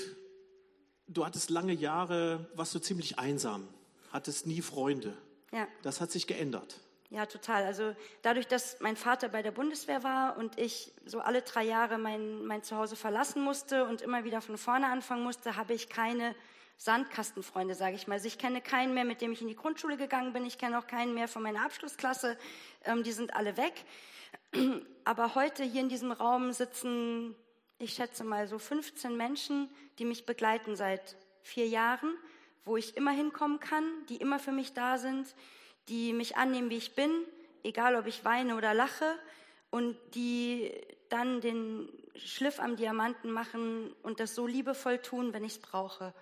du hattest lange Jahre, warst du ziemlich einsam, hattest nie Freunde. Ja. Das hat sich geändert. Ja, total. Also dadurch, dass mein Vater bei der Bundeswehr war und ich so alle drei Jahre mein, mein Zuhause verlassen musste und immer wieder von vorne anfangen musste, habe ich keine Sandkastenfreunde, sage ich mal. Also ich kenne keinen mehr, mit dem ich in die Grundschule gegangen bin. Ich kenne auch keinen mehr von meiner Abschlussklasse. Ähm, die sind alle weg. Aber heute hier in diesem Raum sitzen, ich schätze mal so fünfzehn Menschen, die mich begleiten seit vier Jahren, wo ich immer hinkommen kann, die immer für mich da sind, die mich annehmen, wie ich bin, egal ob ich weine oder lache, und die dann den Schliff am Diamanten machen und das so liebevoll tun, wenn ich es brauche.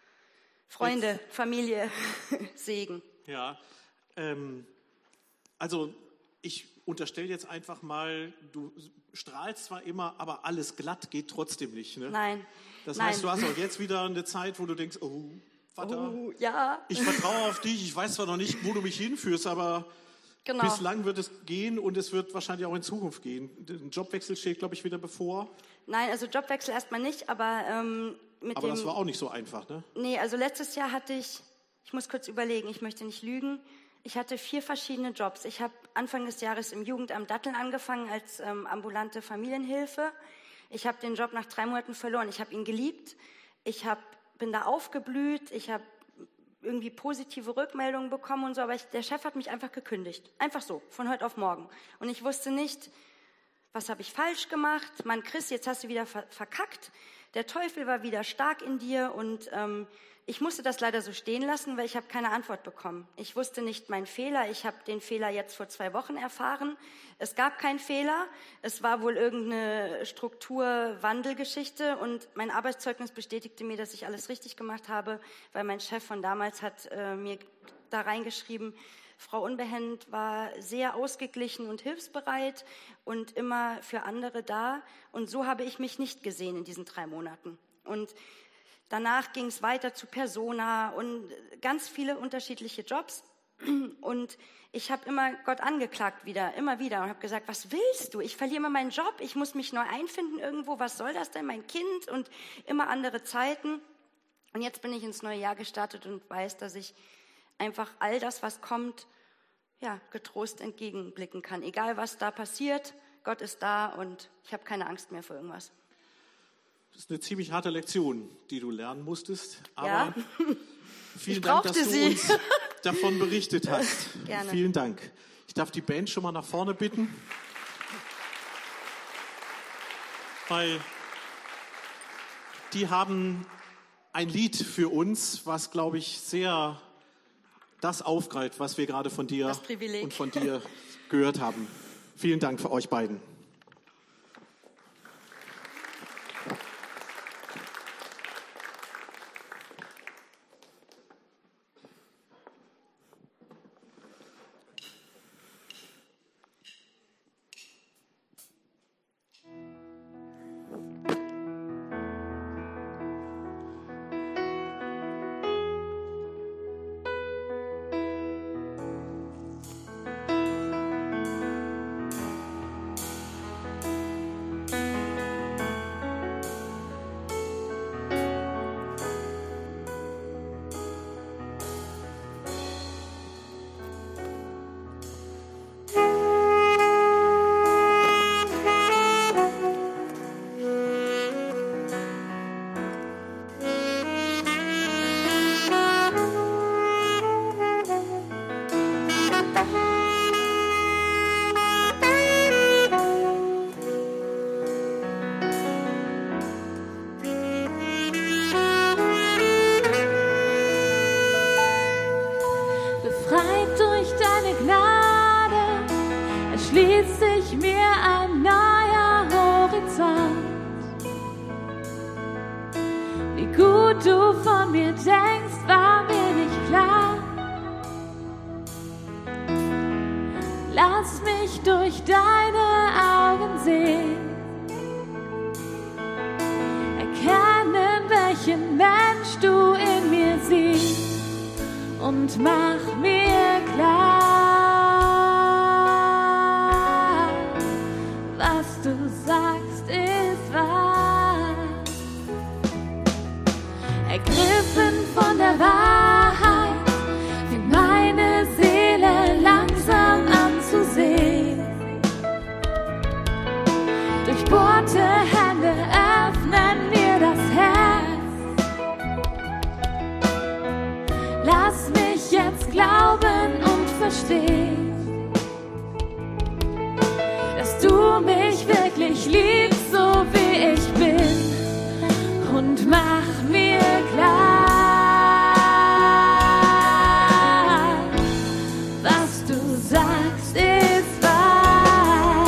Freunde, Jetzt. Familie, Segen. Ja, ähm, also ich unterstelle jetzt einfach mal, du strahlst zwar immer, aber alles glatt geht trotzdem nicht. Ne? Nein. Das Nein. heißt, du hast auch jetzt wieder eine Zeit, wo du denkst, oh, Vater, Oh, ja, ich vertraue auf dich, ich weiß zwar noch nicht, wo du mich hinführst, aber genau. bislang wird es gehen und es wird wahrscheinlich auch in Zukunft gehen. Ein Jobwechsel steht, glaube ich, wieder bevor. Nein, also Jobwechsel erstmal nicht, aber ähm, mit Aber dem... das war auch nicht so einfach, ne? Nee, also letztes Jahr hatte ich, ich muss kurz überlegen, ich möchte nicht lügen, ich hatte vier verschiedene Jobs. Ich habe Anfang des Jahres im Jugendamt Datteln angefangen als ähm, ambulante Familienhilfe. Ich habe den Job nach drei Monaten verloren. Ich habe ihn geliebt. Ich hab, bin da aufgeblüht. Ich habe irgendwie positive Rückmeldungen bekommen und so, aber ich, der Chef hat mich einfach gekündigt. Einfach so, von heute auf morgen. Und ich wusste nicht, was habe ich falsch gemacht? Mann, Chris, jetzt hast du wieder ver- verkackt. Der Teufel war wieder stark in dir und ähm, ich musste das leider so stehen lassen, weil ich habe keine Antwort bekommen. Ich wusste nicht meinen Fehler. Ich habe den Fehler jetzt vor zwei Wochen erfahren. Es gab keinen Fehler. Es war wohl irgendeine Strukturwandelgeschichte und mein Arbeitszeugnis bestätigte mir, dass ich alles richtig gemacht habe, weil mein Chef von damals hat äh, mir da reingeschrieben, Frau Unbehend war sehr ausgeglichen und hilfsbereit und immer für andere da. Und so habe ich mich nicht gesehen in diesen drei Monaten. Und danach ging es weiter zu Persona und ganz viele unterschiedliche Jobs. Und ich habe immer Gott angeklagt wieder, immer wieder und habe gesagt, was willst du? Ich verliere immer meinen Job, ich muss mich neu einfinden irgendwo. Was soll das denn, mein Kind? Und immer andere Zeiten. Und jetzt bin ich ins neue Jahr gestartet und weiß, dass ich einfach all das, was kommt, ja, getrost entgegenblicken kann. Egal, was da passiert, Gott ist da und ich habe keine Angst mehr vor irgendwas. Das ist eine ziemlich harte Lektion, die du lernen musstest. Aber Ja. vielen Ich Dank, dass brauchte du sie. uns davon berichtet hast. Gerne. Vielen Dank. Ich darf die Band schon mal nach vorne bitten. Weil die haben ein Lied für uns, was, glaube ich, sehr das aufgreift, was wir gerade von dir Das Privileg. und von dir gehört haben. Vielen Dank für euch beiden. erschließt sich mir ein neuer Horizont. Wie gut du von mir denkst, war mir nicht klar. Lass mich durch deine Augen sehen, erkennen, welchen Mensch du in mir siehst, und mach mir klar, was du sagst, ist wahr. Ergriffen von der Wahrheit, fängt meine Seele langsam an zu sehen. Durchbohrte Hände öffnen mir das Herz. Lass mich jetzt glauben und verstehen, dass du mich wirklich liebst, so wie ich bin, und mach mir klar, was du sagst, ist wahr.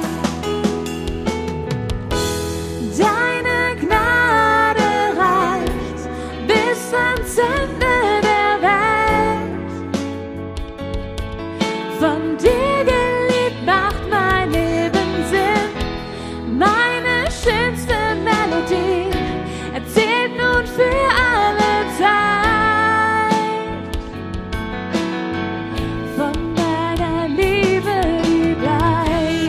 Deine Gnade reicht bis ans Ende der Welt. Von dir geliebt macht mein Leben Sinn. Meine schönste Melodie erzählt nun für alle Zeit von deiner Liebe, die bleibt.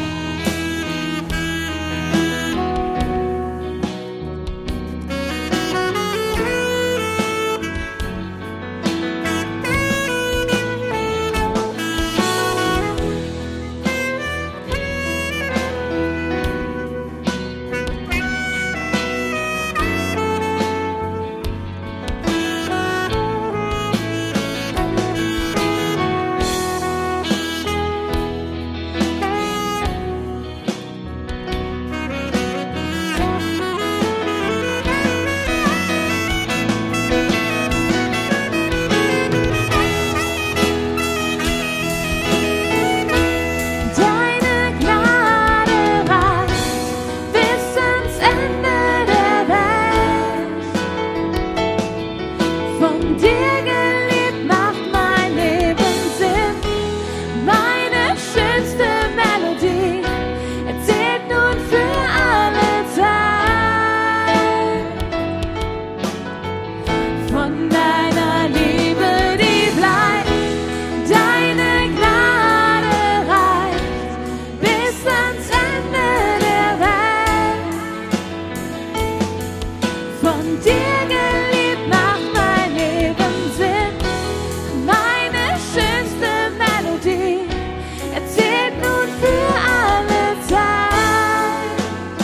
Deine Gnade reicht bis ans Ende der Welt. Von dir geliebt macht mein Leben Sinn. Meine schönste Melodie erzählt nun für alle Zeit von deiner Liebe, die bleibt. Deine Gnade reicht bis ans Ende der Welt. Von dir geliebt macht mein Leben Sinn. Meine schönste Melodie erzählt nun für alle Zeit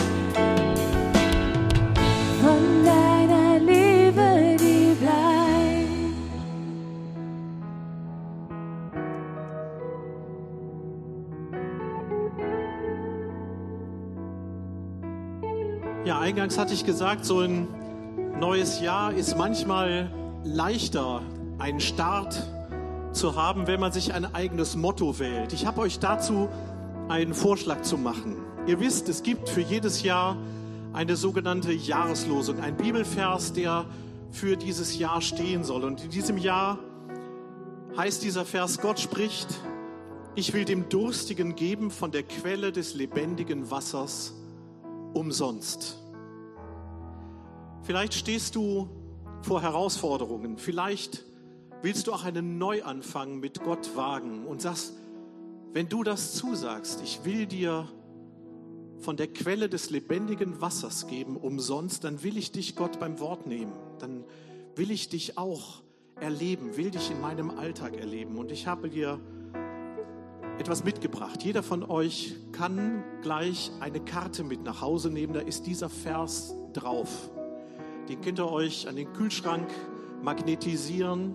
von deiner Liebe, die bleibt. Ja, eingangs hatte ich gesagt, so ein neues Jahr ist manchmal leichter, einen Start zu haben, wenn man sich ein eigenes Motto wählt. Ich habe euch dazu einen Vorschlag zu machen. Ihr wisst, es gibt für jedes Jahr eine sogenannte Jahreslosung, ein Bibelvers, der für dieses Jahr stehen soll. Und in diesem Jahr heißt dieser Vers: Gott spricht: Ich will dem Durstigen geben von der Quelle des lebendigen Wassers umsonst. Vielleicht stehst du vor Herausforderungen. Vielleicht willst du auch einen Neuanfang mit Gott wagen und sagst, wenn du das zusagst, ich will dir von der Quelle des lebendigen Wassers geben, umsonst, dann will ich dich, Gott, beim Wort nehmen. Dann will ich dich auch erleben, will dich in meinem Alltag erleben. Und ich habe dir etwas mitgebracht. Jeder von euch kann gleich eine Karte mit nach Hause nehmen, da ist dieser Vers drauf. Den könnt ihr euch an den Kühlschrank magnetisieren.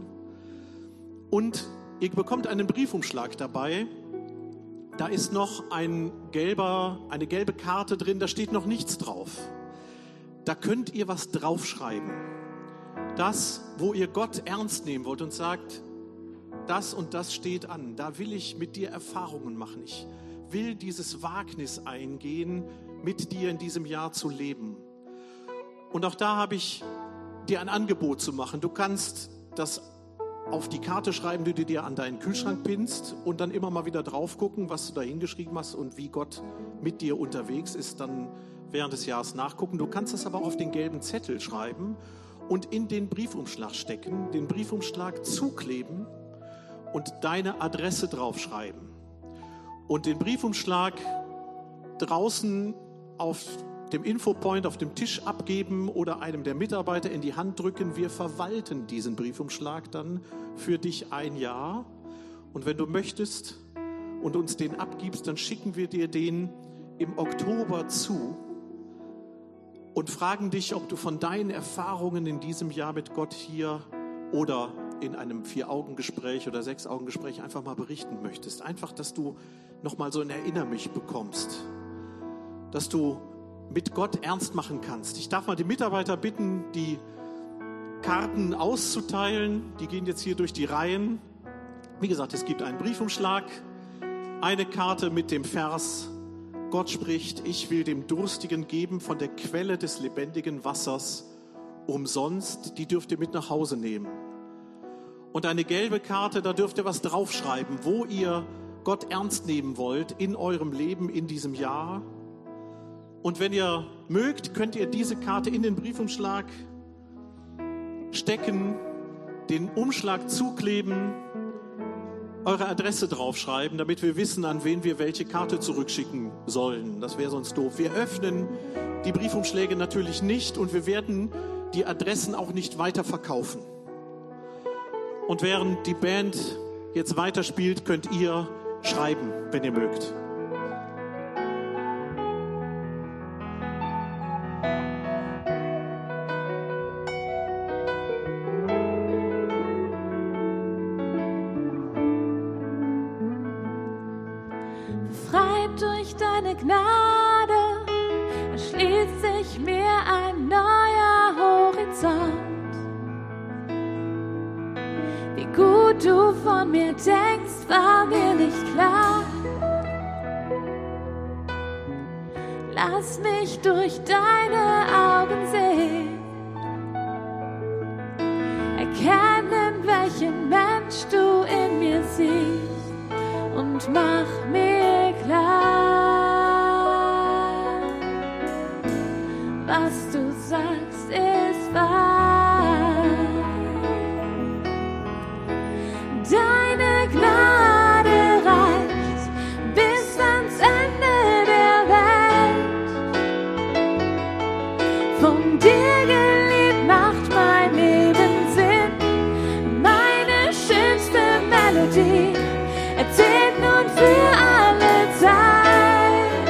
Und ihr bekommt einen Briefumschlag dabei. Da ist noch ein gelber, eine gelbe Karte drin, da steht noch nichts drauf. Da könnt ihr was draufschreiben. Das, wo ihr Gott ernst nehmen wollt und sagt, das und das steht an. Da will ich mit dir Erfahrungen machen. Ich will dieses Wagnis eingehen, mit dir in diesem Jahr zu leben. Und auch da habe ich dir ein Angebot zu machen. Du kannst das auf die Karte schreiben, die du dir an deinen Kühlschrank pinnst und dann immer mal wieder drauf gucken, was du da hingeschrieben hast und wie Gott mit dir unterwegs ist, dann während des Jahres nachgucken. Du kannst das aber auch auf den gelben Zettel schreiben und in den Briefumschlag stecken, den Briefumschlag zukleben und deine Adresse draufschreiben. Und den Briefumschlag draußen auf dem Infopoint auf dem Tisch abgeben oder einem der Mitarbeiter in die Hand drücken. Wir verwalten diesen Briefumschlag dann für dich ein Jahr. Und wenn du möchtest und uns den abgibst, dann schicken wir dir den im Oktober zu und fragen dich, ob du von deinen Erfahrungen in diesem Jahr mit Gott hier oder in einem Vier-Augen-Gespräch oder Sechs-Augen-Gespräch einfach mal berichten möchtest. Einfach, dass du nochmal so ein Erinner mich bekommst. Dass du mit Gott ernst machen kannst. Ich darf mal die Mitarbeiter bitten, die Karten auszuteilen. Die gehen jetzt hier durch die Reihen. Wie gesagt, es gibt einen Briefumschlag, eine Karte mit dem Vers, Gott spricht, ich will dem Durstigen geben von der Quelle des lebendigen Wassers umsonst. Die dürft ihr mit nach Hause nehmen. Und eine gelbe Karte, da dürft ihr was draufschreiben, wo ihr Gott ernst nehmen wollt in eurem Leben in diesem Jahr. Und wenn ihr mögt, könnt ihr diese Karte in den Briefumschlag stecken, den Umschlag zukleben, eure Adresse draufschreiben, damit wir wissen, an wen wir welche Karte zurückschicken sollen. Das wäre sonst doof. Wir öffnen die Briefumschläge natürlich nicht und wir werden die Adressen auch nicht weiter verkaufen. Und während die Band jetzt weiterspielt, könnt ihr schreiben, wenn ihr mögt. Durch deine Gnade erschließt sich mir ein neuer Horizont. Wie gut du von mir denkst, war mir nicht klar. Lass mich durch deine Augen sehen, erkennen, welchen Mensch du in mir siehst und mach mir klar, was du sagst, ist wahr. Deine Gnade reicht bis ans Ende der Welt. Von dir geliebt macht mein Leben Sinn. Meine schönste Melodie erzählt nun für alle Zeit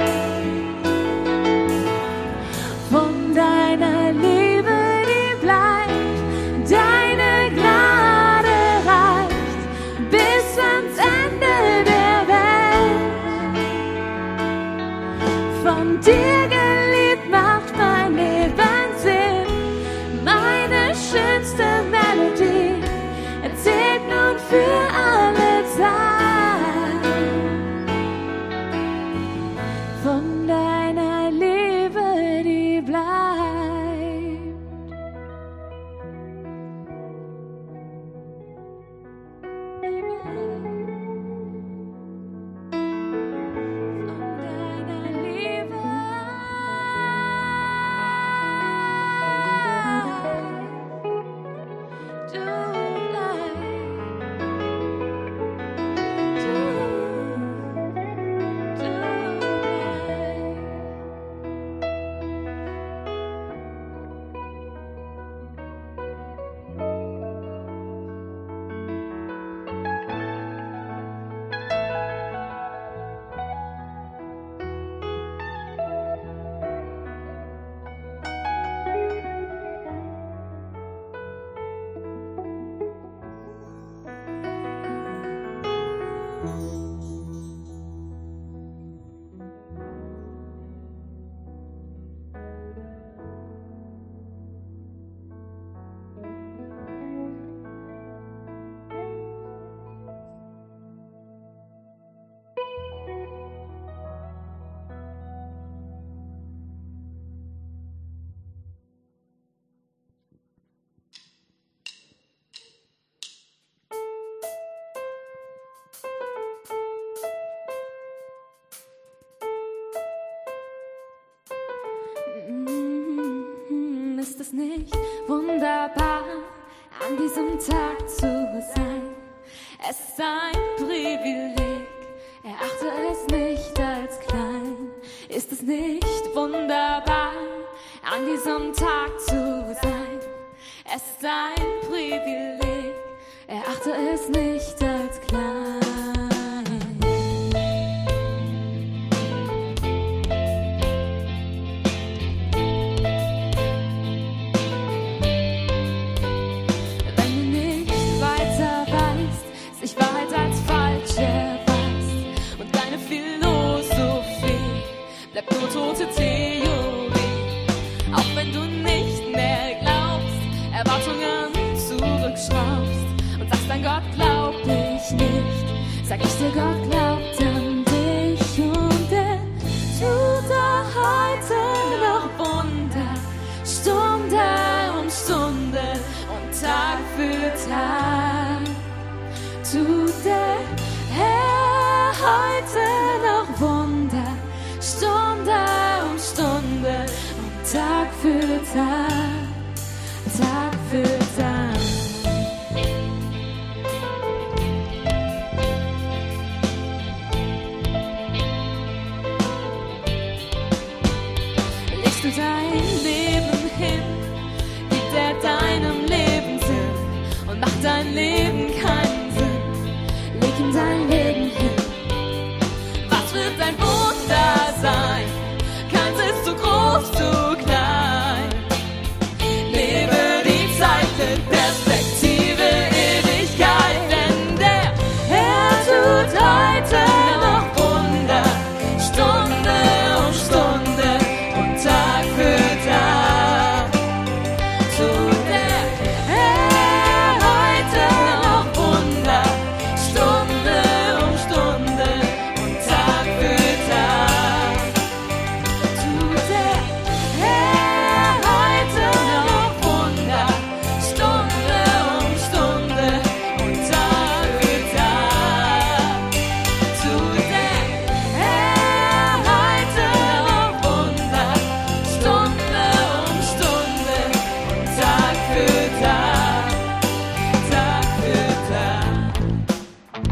von deiner Liebe, die bleibt. Deine Gnade reicht bis ans Ende der Welt. Von dir geliebt macht mein Leben Sinn. Meine schönste Melodie erzählt nun für alle Zeit von deiner Liebe, die bleibt. Von deiner Liebe. es nicht wunderbar, an diesem Tag zu sein? Es ist ein Privileg, erachte es nicht als klein. Ist es nicht wunderbar, an diesem Tag zu sein? Es ist ein Privileg, erachte es nicht als klein. Bleibt nur tote Theorie, auch wenn du nicht mehr glaubst, Erwartungen zurückschraubst und sagst, an Gott glaub ich nicht, sag ich dir, Gott glaubt an dich und er tut er heute noch Wunder, Stunde um Stunde und Tag für Tag, tut der Herr heute noch Wunder, Stunde um Stunde und Tag für Tag, Tag für Tag. Legst du dein Leben hin, gibt er deinem Leben Sinn und macht dein Leben keinen Sinn. Leg ihm dein Leben hin. Was wird dein Wunder sein? Keins ist zu groß, zu klein. Lebe die Zeit mit Perspektive, Ewigkeit, denn der Herr tut heute noch Wunder, Stunde um Stunde und Tag für Tag. Tut der Herr heute noch Wunder, Stunde um Stunde und Tag für Tag. Tut der Herr heute noch Wunder, Stunde um Stunde und Tag für Tag. Tut der Herr heute noch Wunder, Stunde um Stunde und Tag für Tag, Tag für Tag.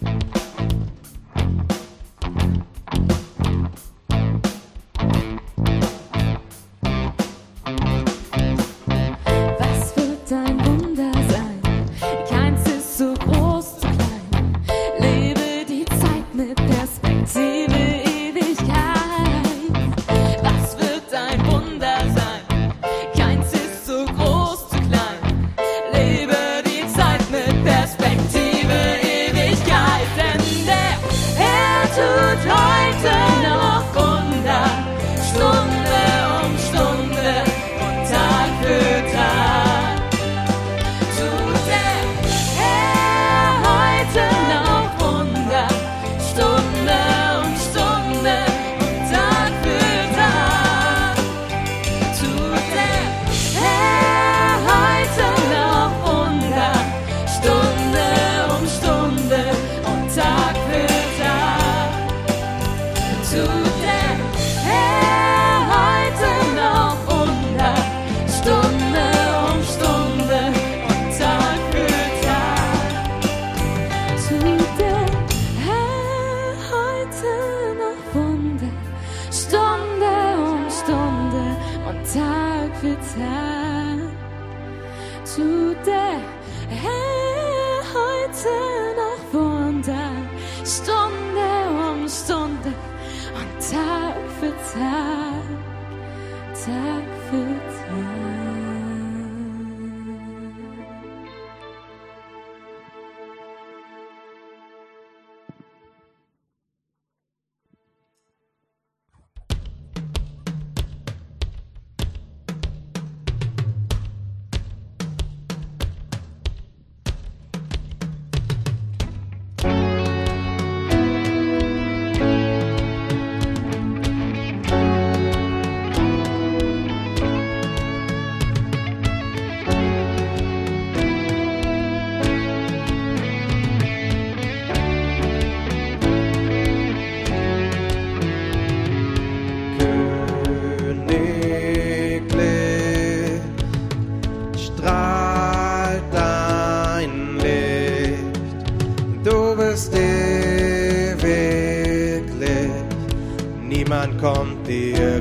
Was wird dein Wunder sein? Keins ist so groß, zu klein. Lebe die Zeit mit Perspektive, Ewigkeit. Was wird dein Wunder sein? Keins ist so groß, zu klein. Lebe die Zeit mit Perspektive, Ewigkeit. Denn der Herr tut heute noch Wunder, Stunde um Stunde und Tag für Tag. Tut der Herr heute noch Wunder, Stunde um Stunde und Tag für Tag. Tut der Herr heute noch Wunder, Stunde um Stunde und Tag für Tag. Tut der Herr heute noch Wunder, Stunde um Stunde und Tag für Tag. Tut der Herr heute noch Wunder, Stunde um Stunde und Tag für Tag. Tut der Herr heute noch Wunder, Stunde um Stunde und Tag für Tag, Tag für Tag.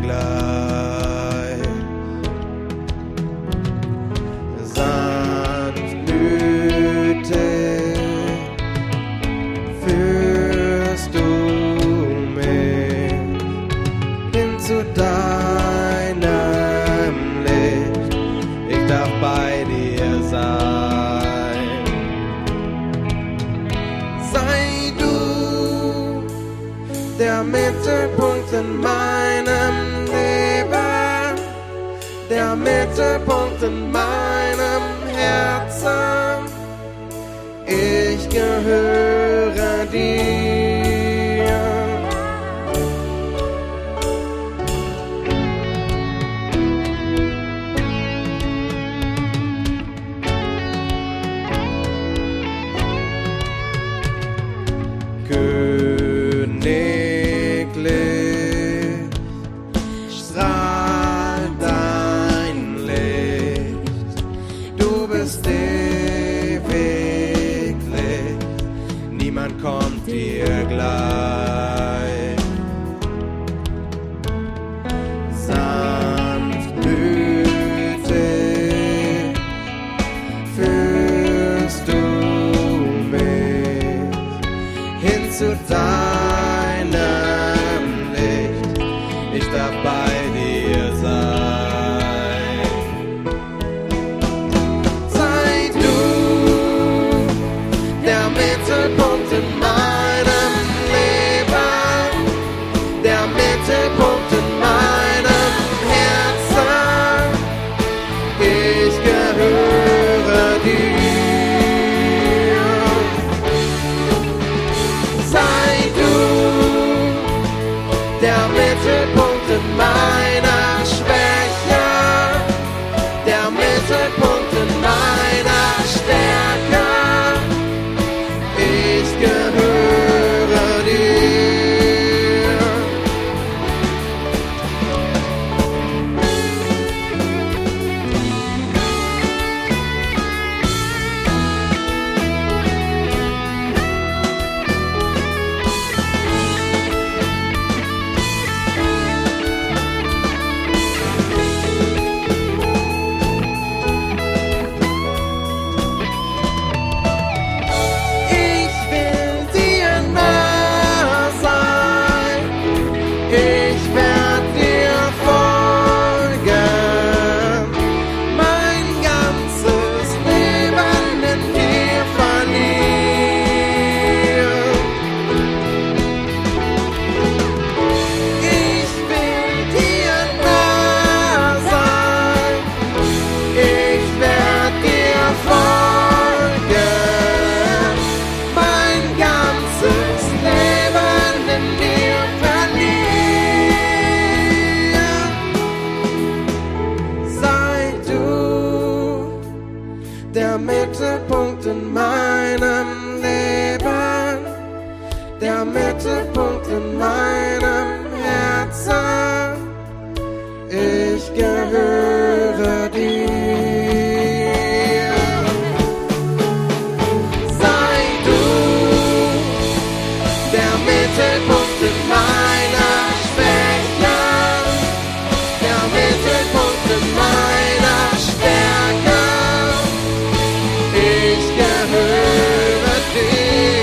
gleich. Sanftmütig führst du mich hin zu deinem Licht. Ich darf bei dir sein. Sei du der Mittelpunkt in meinem Leben, der Mittelpunkt in meinem Herzen. Ich gehöre dir. Königlich strahlt dein Licht. Du bist ewiglich, niemand kommt dir gleich. Sanftmütig führst du mich hin zu deinem Licht. Ich darf bei dir sein. Sei du der Mittelpunkt in meinem Leben, der Mittelpunkt in meinem Herzen. Ich gehöre dir. Sei du der Mittelpunkt in meiner Schwäche, der Mittelpunkt in meiner Stärke. Ich gehöre dir. Ich will dir nah sein, ich werd dir folgen, mein ganzes Leben in dir verlieren. Ich will dir nah sein, ich werd dir folgen, mein ganzes Leben in dir verlieren. Sei du der Mittelpunkt in meinem Leben, der Mittelpunkt in meinem Herzen. Ich gehöre dir. Sei du der Mittelpunkt in meiner Schwäche, der Mittelpunkt in meiner Stärke. Ich gehöre dir.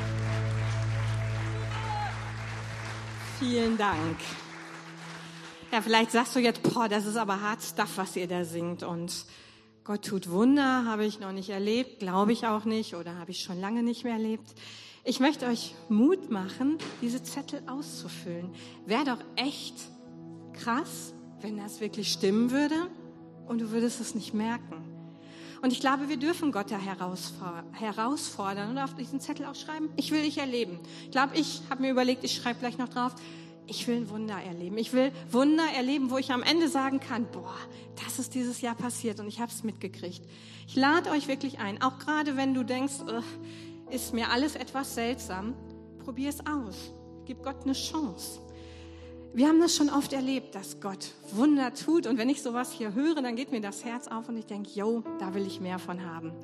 Vielen Dank. Ja, vielleicht sagst du jetzt, boah, das ist aber hart Stuff, was ihr da singt. Und Gott tut Wunder, habe ich noch nicht erlebt, glaube ich auch nicht oder habe ich schon lange nicht mehr erlebt. Ich möchte euch Mut machen, diese Zettel auszufüllen. Wäre doch echt krass, wenn das wirklich stimmen würde und du würdest es nicht merken. Und ich glaube, wir dürfen Gott da herausfordern und auf diesen Zettel auch schreiben, ich will dich erleben. Ich glaube, ich habe mir überlegt, ich schreibe gleich noch drauf, ich will ein Wunder erleben. Ich will Wunder erleben, wo ich am Ende sagen kann, boah, das ist dieses Jahr passiert und ich habe es mitgekriegt. Ich lade euch wirklich ein, auch gerade wenn du denkst, ist mir alles etwas seltsam, probier es aus. Gib Gott eine Chance. Wir haben das schon oft erlebt, dass Gott Wunder tut. Und wenn ich sowas hier höre, dann geht mir das Herz auf und ich denke, yo, da will ich mehr von haben.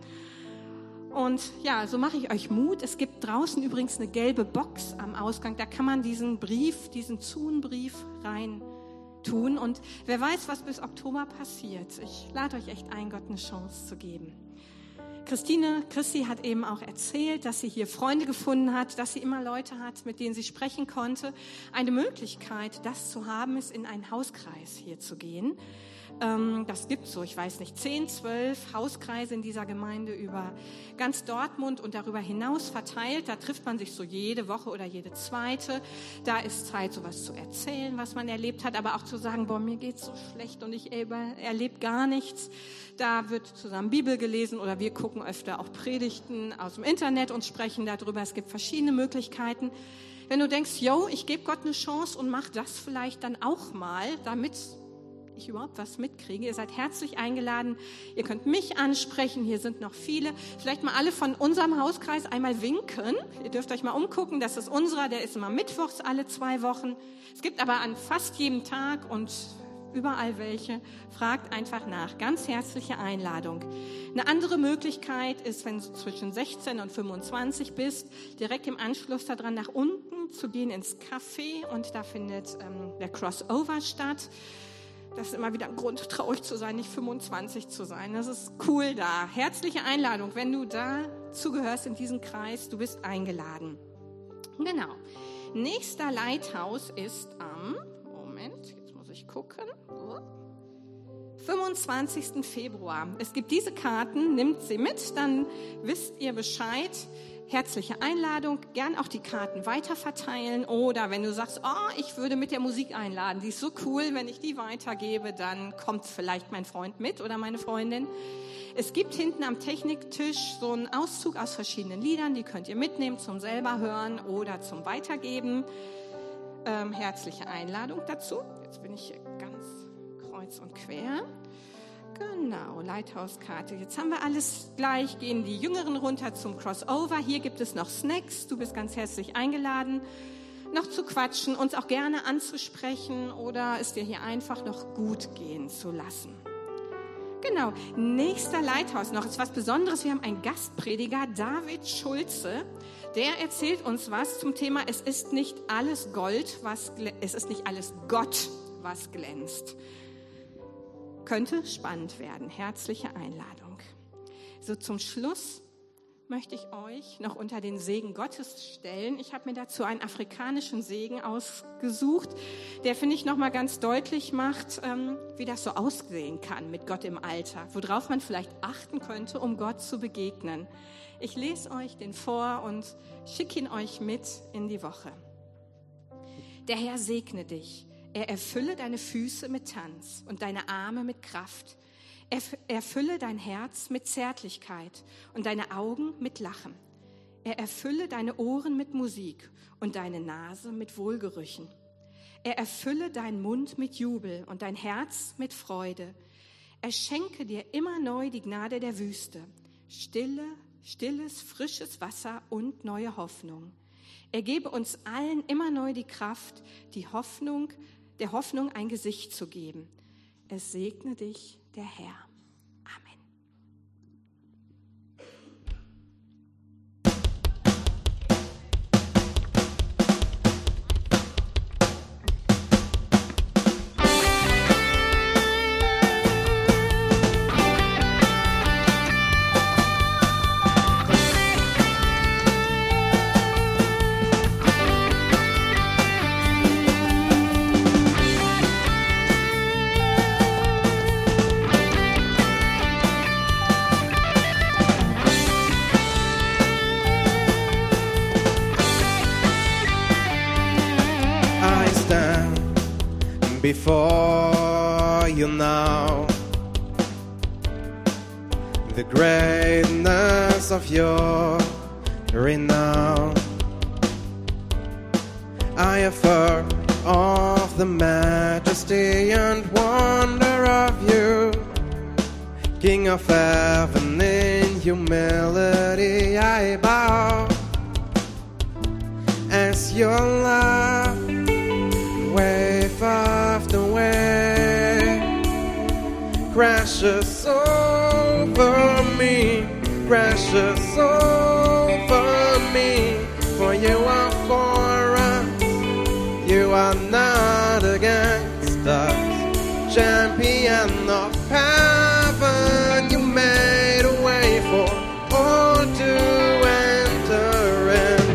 Und ja, so mache ich euch Mut. Es gibt draußen übrigens eine gelbe Box am Ausgang. Da kann man diesen Brief, diesen Zuhnbrief rein tun. Und wer weiß, was bis Oktober passiert. Ich lade euch echt ein, Gott eine Chance zu geben. Christine, Christi hat eben auch erzählt, dass sie hier Freunde gefunden hat, dass sie immer Leute hat, mit denen sie sprechen konnte. Eine Möglichkeit, das zu haben, ist, in einen Hauskreis hier zu gehen. Das gibt so, ich weiß nicht, zehn, zwölf Hauskreise in dieser Gemeinde über ganz Dortmund und darüber hinaus verteilt. Da trifft man sich so jede Woche oder jede zweite. Da ist Zeit, sowas zu erzählen, was man erlebt hat, aber auch zu sagen, boah, mir geht's so schlecht und ich erlebe gar nichts. Da wird zusammen Bibel gelesen oder wir gucken öfter auch Predigten aus dem Internet und sprechen darüber. Es gibt verschiedene Möglichkeiten. Wenn du denkst, yo, ich gebe Gott eine Chance und mach das vielleicht dann auch mal, damit ich überhaupt was mitkriege. Ihr seid herzlich eingeladen. Ihr könnt mich ansprechen. Hier sind noch viele. Vielleicht mal alle von unserem Hauskreis einmal winken. Ihr dürft euch mal umgucken. Das ist unserer. Der ist immer mittwochs alle zwei Wochen. Es gibt aber an fast jedem Tag und überall welche. Fragt einfach nach. Ganz herzliche Einladung. Eine andere Möglichkeit ist, wenn du zwischen sechzehn und fünfundzwanzig bist, direkt im Anschluss daran nach unten zu gehen ins Café und da findet ähm, der Crossover statt. Das ist immer wieder ein Grund, traurig zu sein, nicht fünfundzwanzig zu sein. Das ist cool da. Herzliche Einladung, wenn du da zugehörst in diesen Kreis, du bist eingeladen. Genau. Nächster Leithaus ist am, Moment, jetzt muss ich gucken, fünfundzwanzigsten Februar. Es gibt diese Karten, nimmt sie mit, dann wisst ihr Bescheid. Herzliche Einladung, gern auch die Karten weiterverteilen oder wenn du sagst, oh, ich würde mit der Musik einladen, die ist so cool, wenn ich die weitergebe, dann kommt vielleicht mein Freund mit oder meine Freundin. Es gibt hinten am Techniktisch so einen Auszug aus verschiedenen Liedern, die könnt ihr mitnehmen zum selber hören oder zum Weitergeben. Ähm, herzliche Einladung dazu. Jetzt bin ich hier ganz kreuz und quer. Genau, Leithauskarte. Jetzt haben wir alles gleich, gehen die Jüngeren runter zum Crossover. Hier gibt es noch Snacks. Du bist ganz herzlich eingeladen, noch zu quatschen, uns auch gerne anzusprechen oder es dir hier einfach noch gut gehen zu lassen. Genau, nächster Leithaus noch. Es ist was Besonderes. Wir haben einen Gastprediger, David Schulze. Der erzählt uns was zum Thema, es ist nicht alles Gold, was, es ist nicht alles Gott, was glänzt. Könnte spannend werden. Herzliche Einladung. So zum Schluss möchte ich euch noch unter den Segen Gottes stellen. Ich habe mir dazu einen afrikanischen Segen ausgesucht, der, finde ich, nochmal ganz deutlich macht, wie das so aussehen kann mit Gott im Alltag, worauf man vielleicht achten könnte, um Gott zu begegnen. Ich lese euch den vor und schicke ihn euch mit in die Woche. Der Herr segne dich. Er erfülle deine Füße mit Tanz und deine Arme mit Kraft. Er erfülle dein Herz mit Zärtlichkeit und deine Augen mit Lachen. Er erfülle deine Ohren mit Musik und deine Nase mit Wohlgerüchen. Er erfülle deinen Mund mit Jubel und dein Herz mit Freude. Er schenke dir immer neu die Gnade der Wüste, stille, stilles, frisches Wasser und neue Hoffnung. Er gebe uns allen immer neu die Kraft, die Hoffnung, der Hoffnung ein Gesicht zu geben. Es segne dich der Herr. Amen. before you now the greatness of your renown. I have heard of the majesty and wonder of you, King of heaven. In humility I bow as your love wave after wave crashes over me, crashes over me. For you are for us, you are not against us. Champion of heaven, you made a way for all to enter in.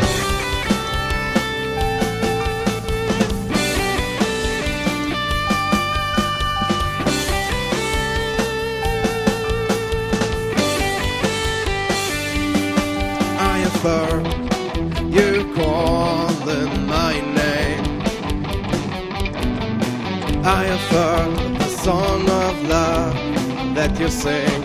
I have heard you calling my name. I have heard the song of love that you sing.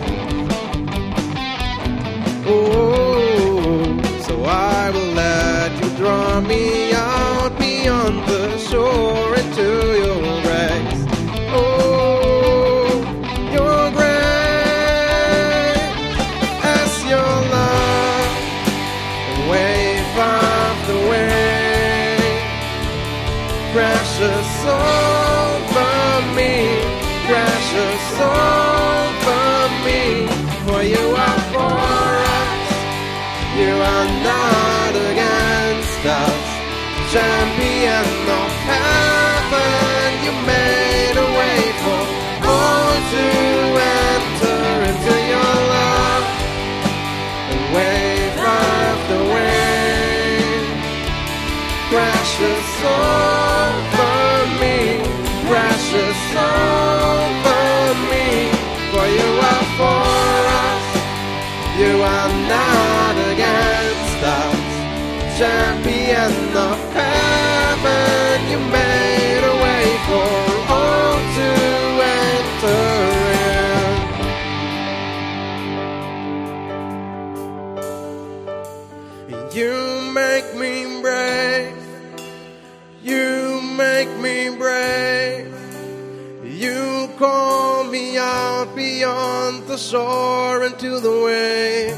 Oh, so I will let you draw me out beyond the shore into your grace. Oh, your grace, as your love, wave after wave, crashes over me, crashes over me. For you are for us, you are not against us. Champion of heaven, you made a way for all to enter into your love. Wave after wave crashes over me, crashes over me. For you are for us, you are not against us. Champion of heaven, you made a way for all to enter in. You make me brave, you make me brave. You call me out beyond the shore into the waves.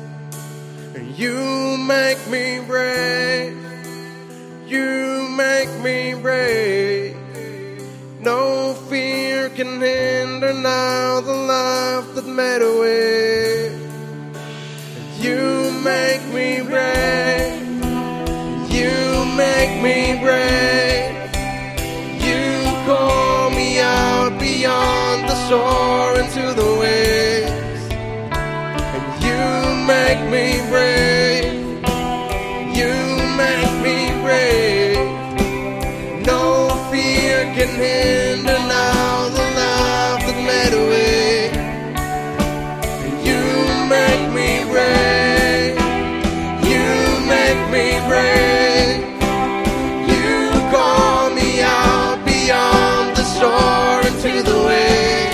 You make me brave, you make me brave. No fear can hinder now the love that made a way. You make me brave, you make me brave. You call me out beyond the shore into the waves. And you make me brave, you make me brave. No fear can hinder now the love that made a way. And you make me brave, you make me brave. You call me out beyond the shore into the waves.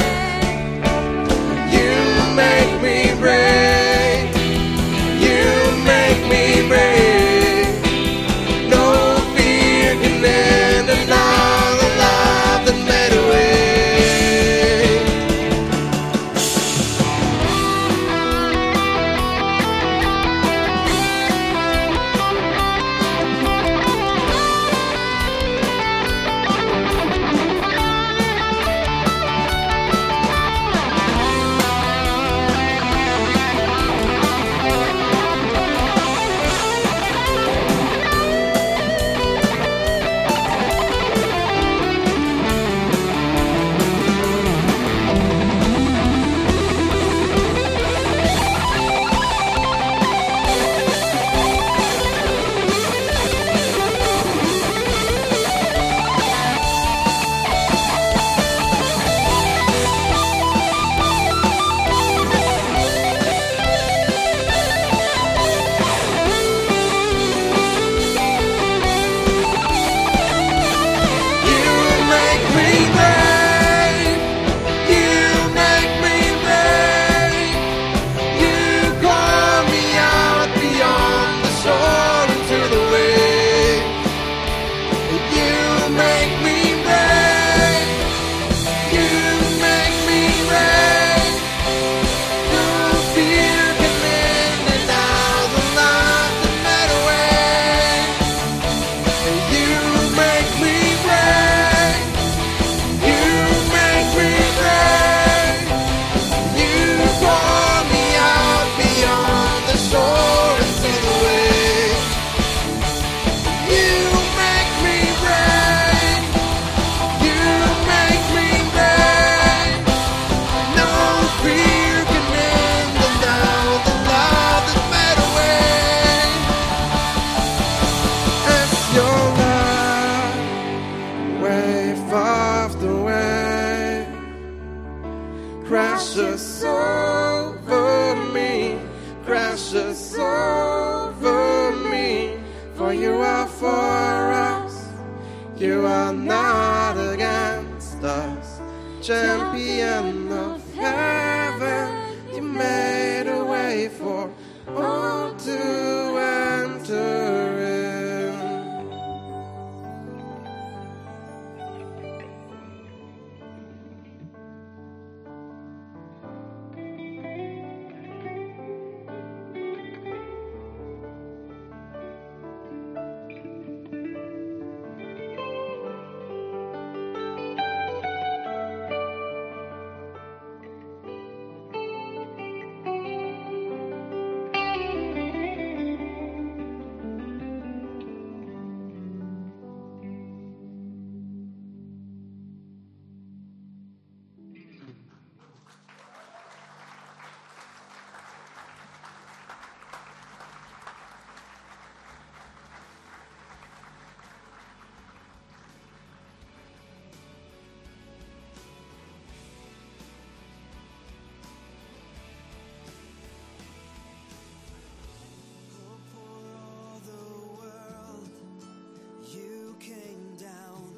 You make me brave, you make me brave. No fear can hinder now the love that made a way. crashes over me, crashes over me. For you are for us, you are not against us. Champion of heaven, you made a way for all to enter.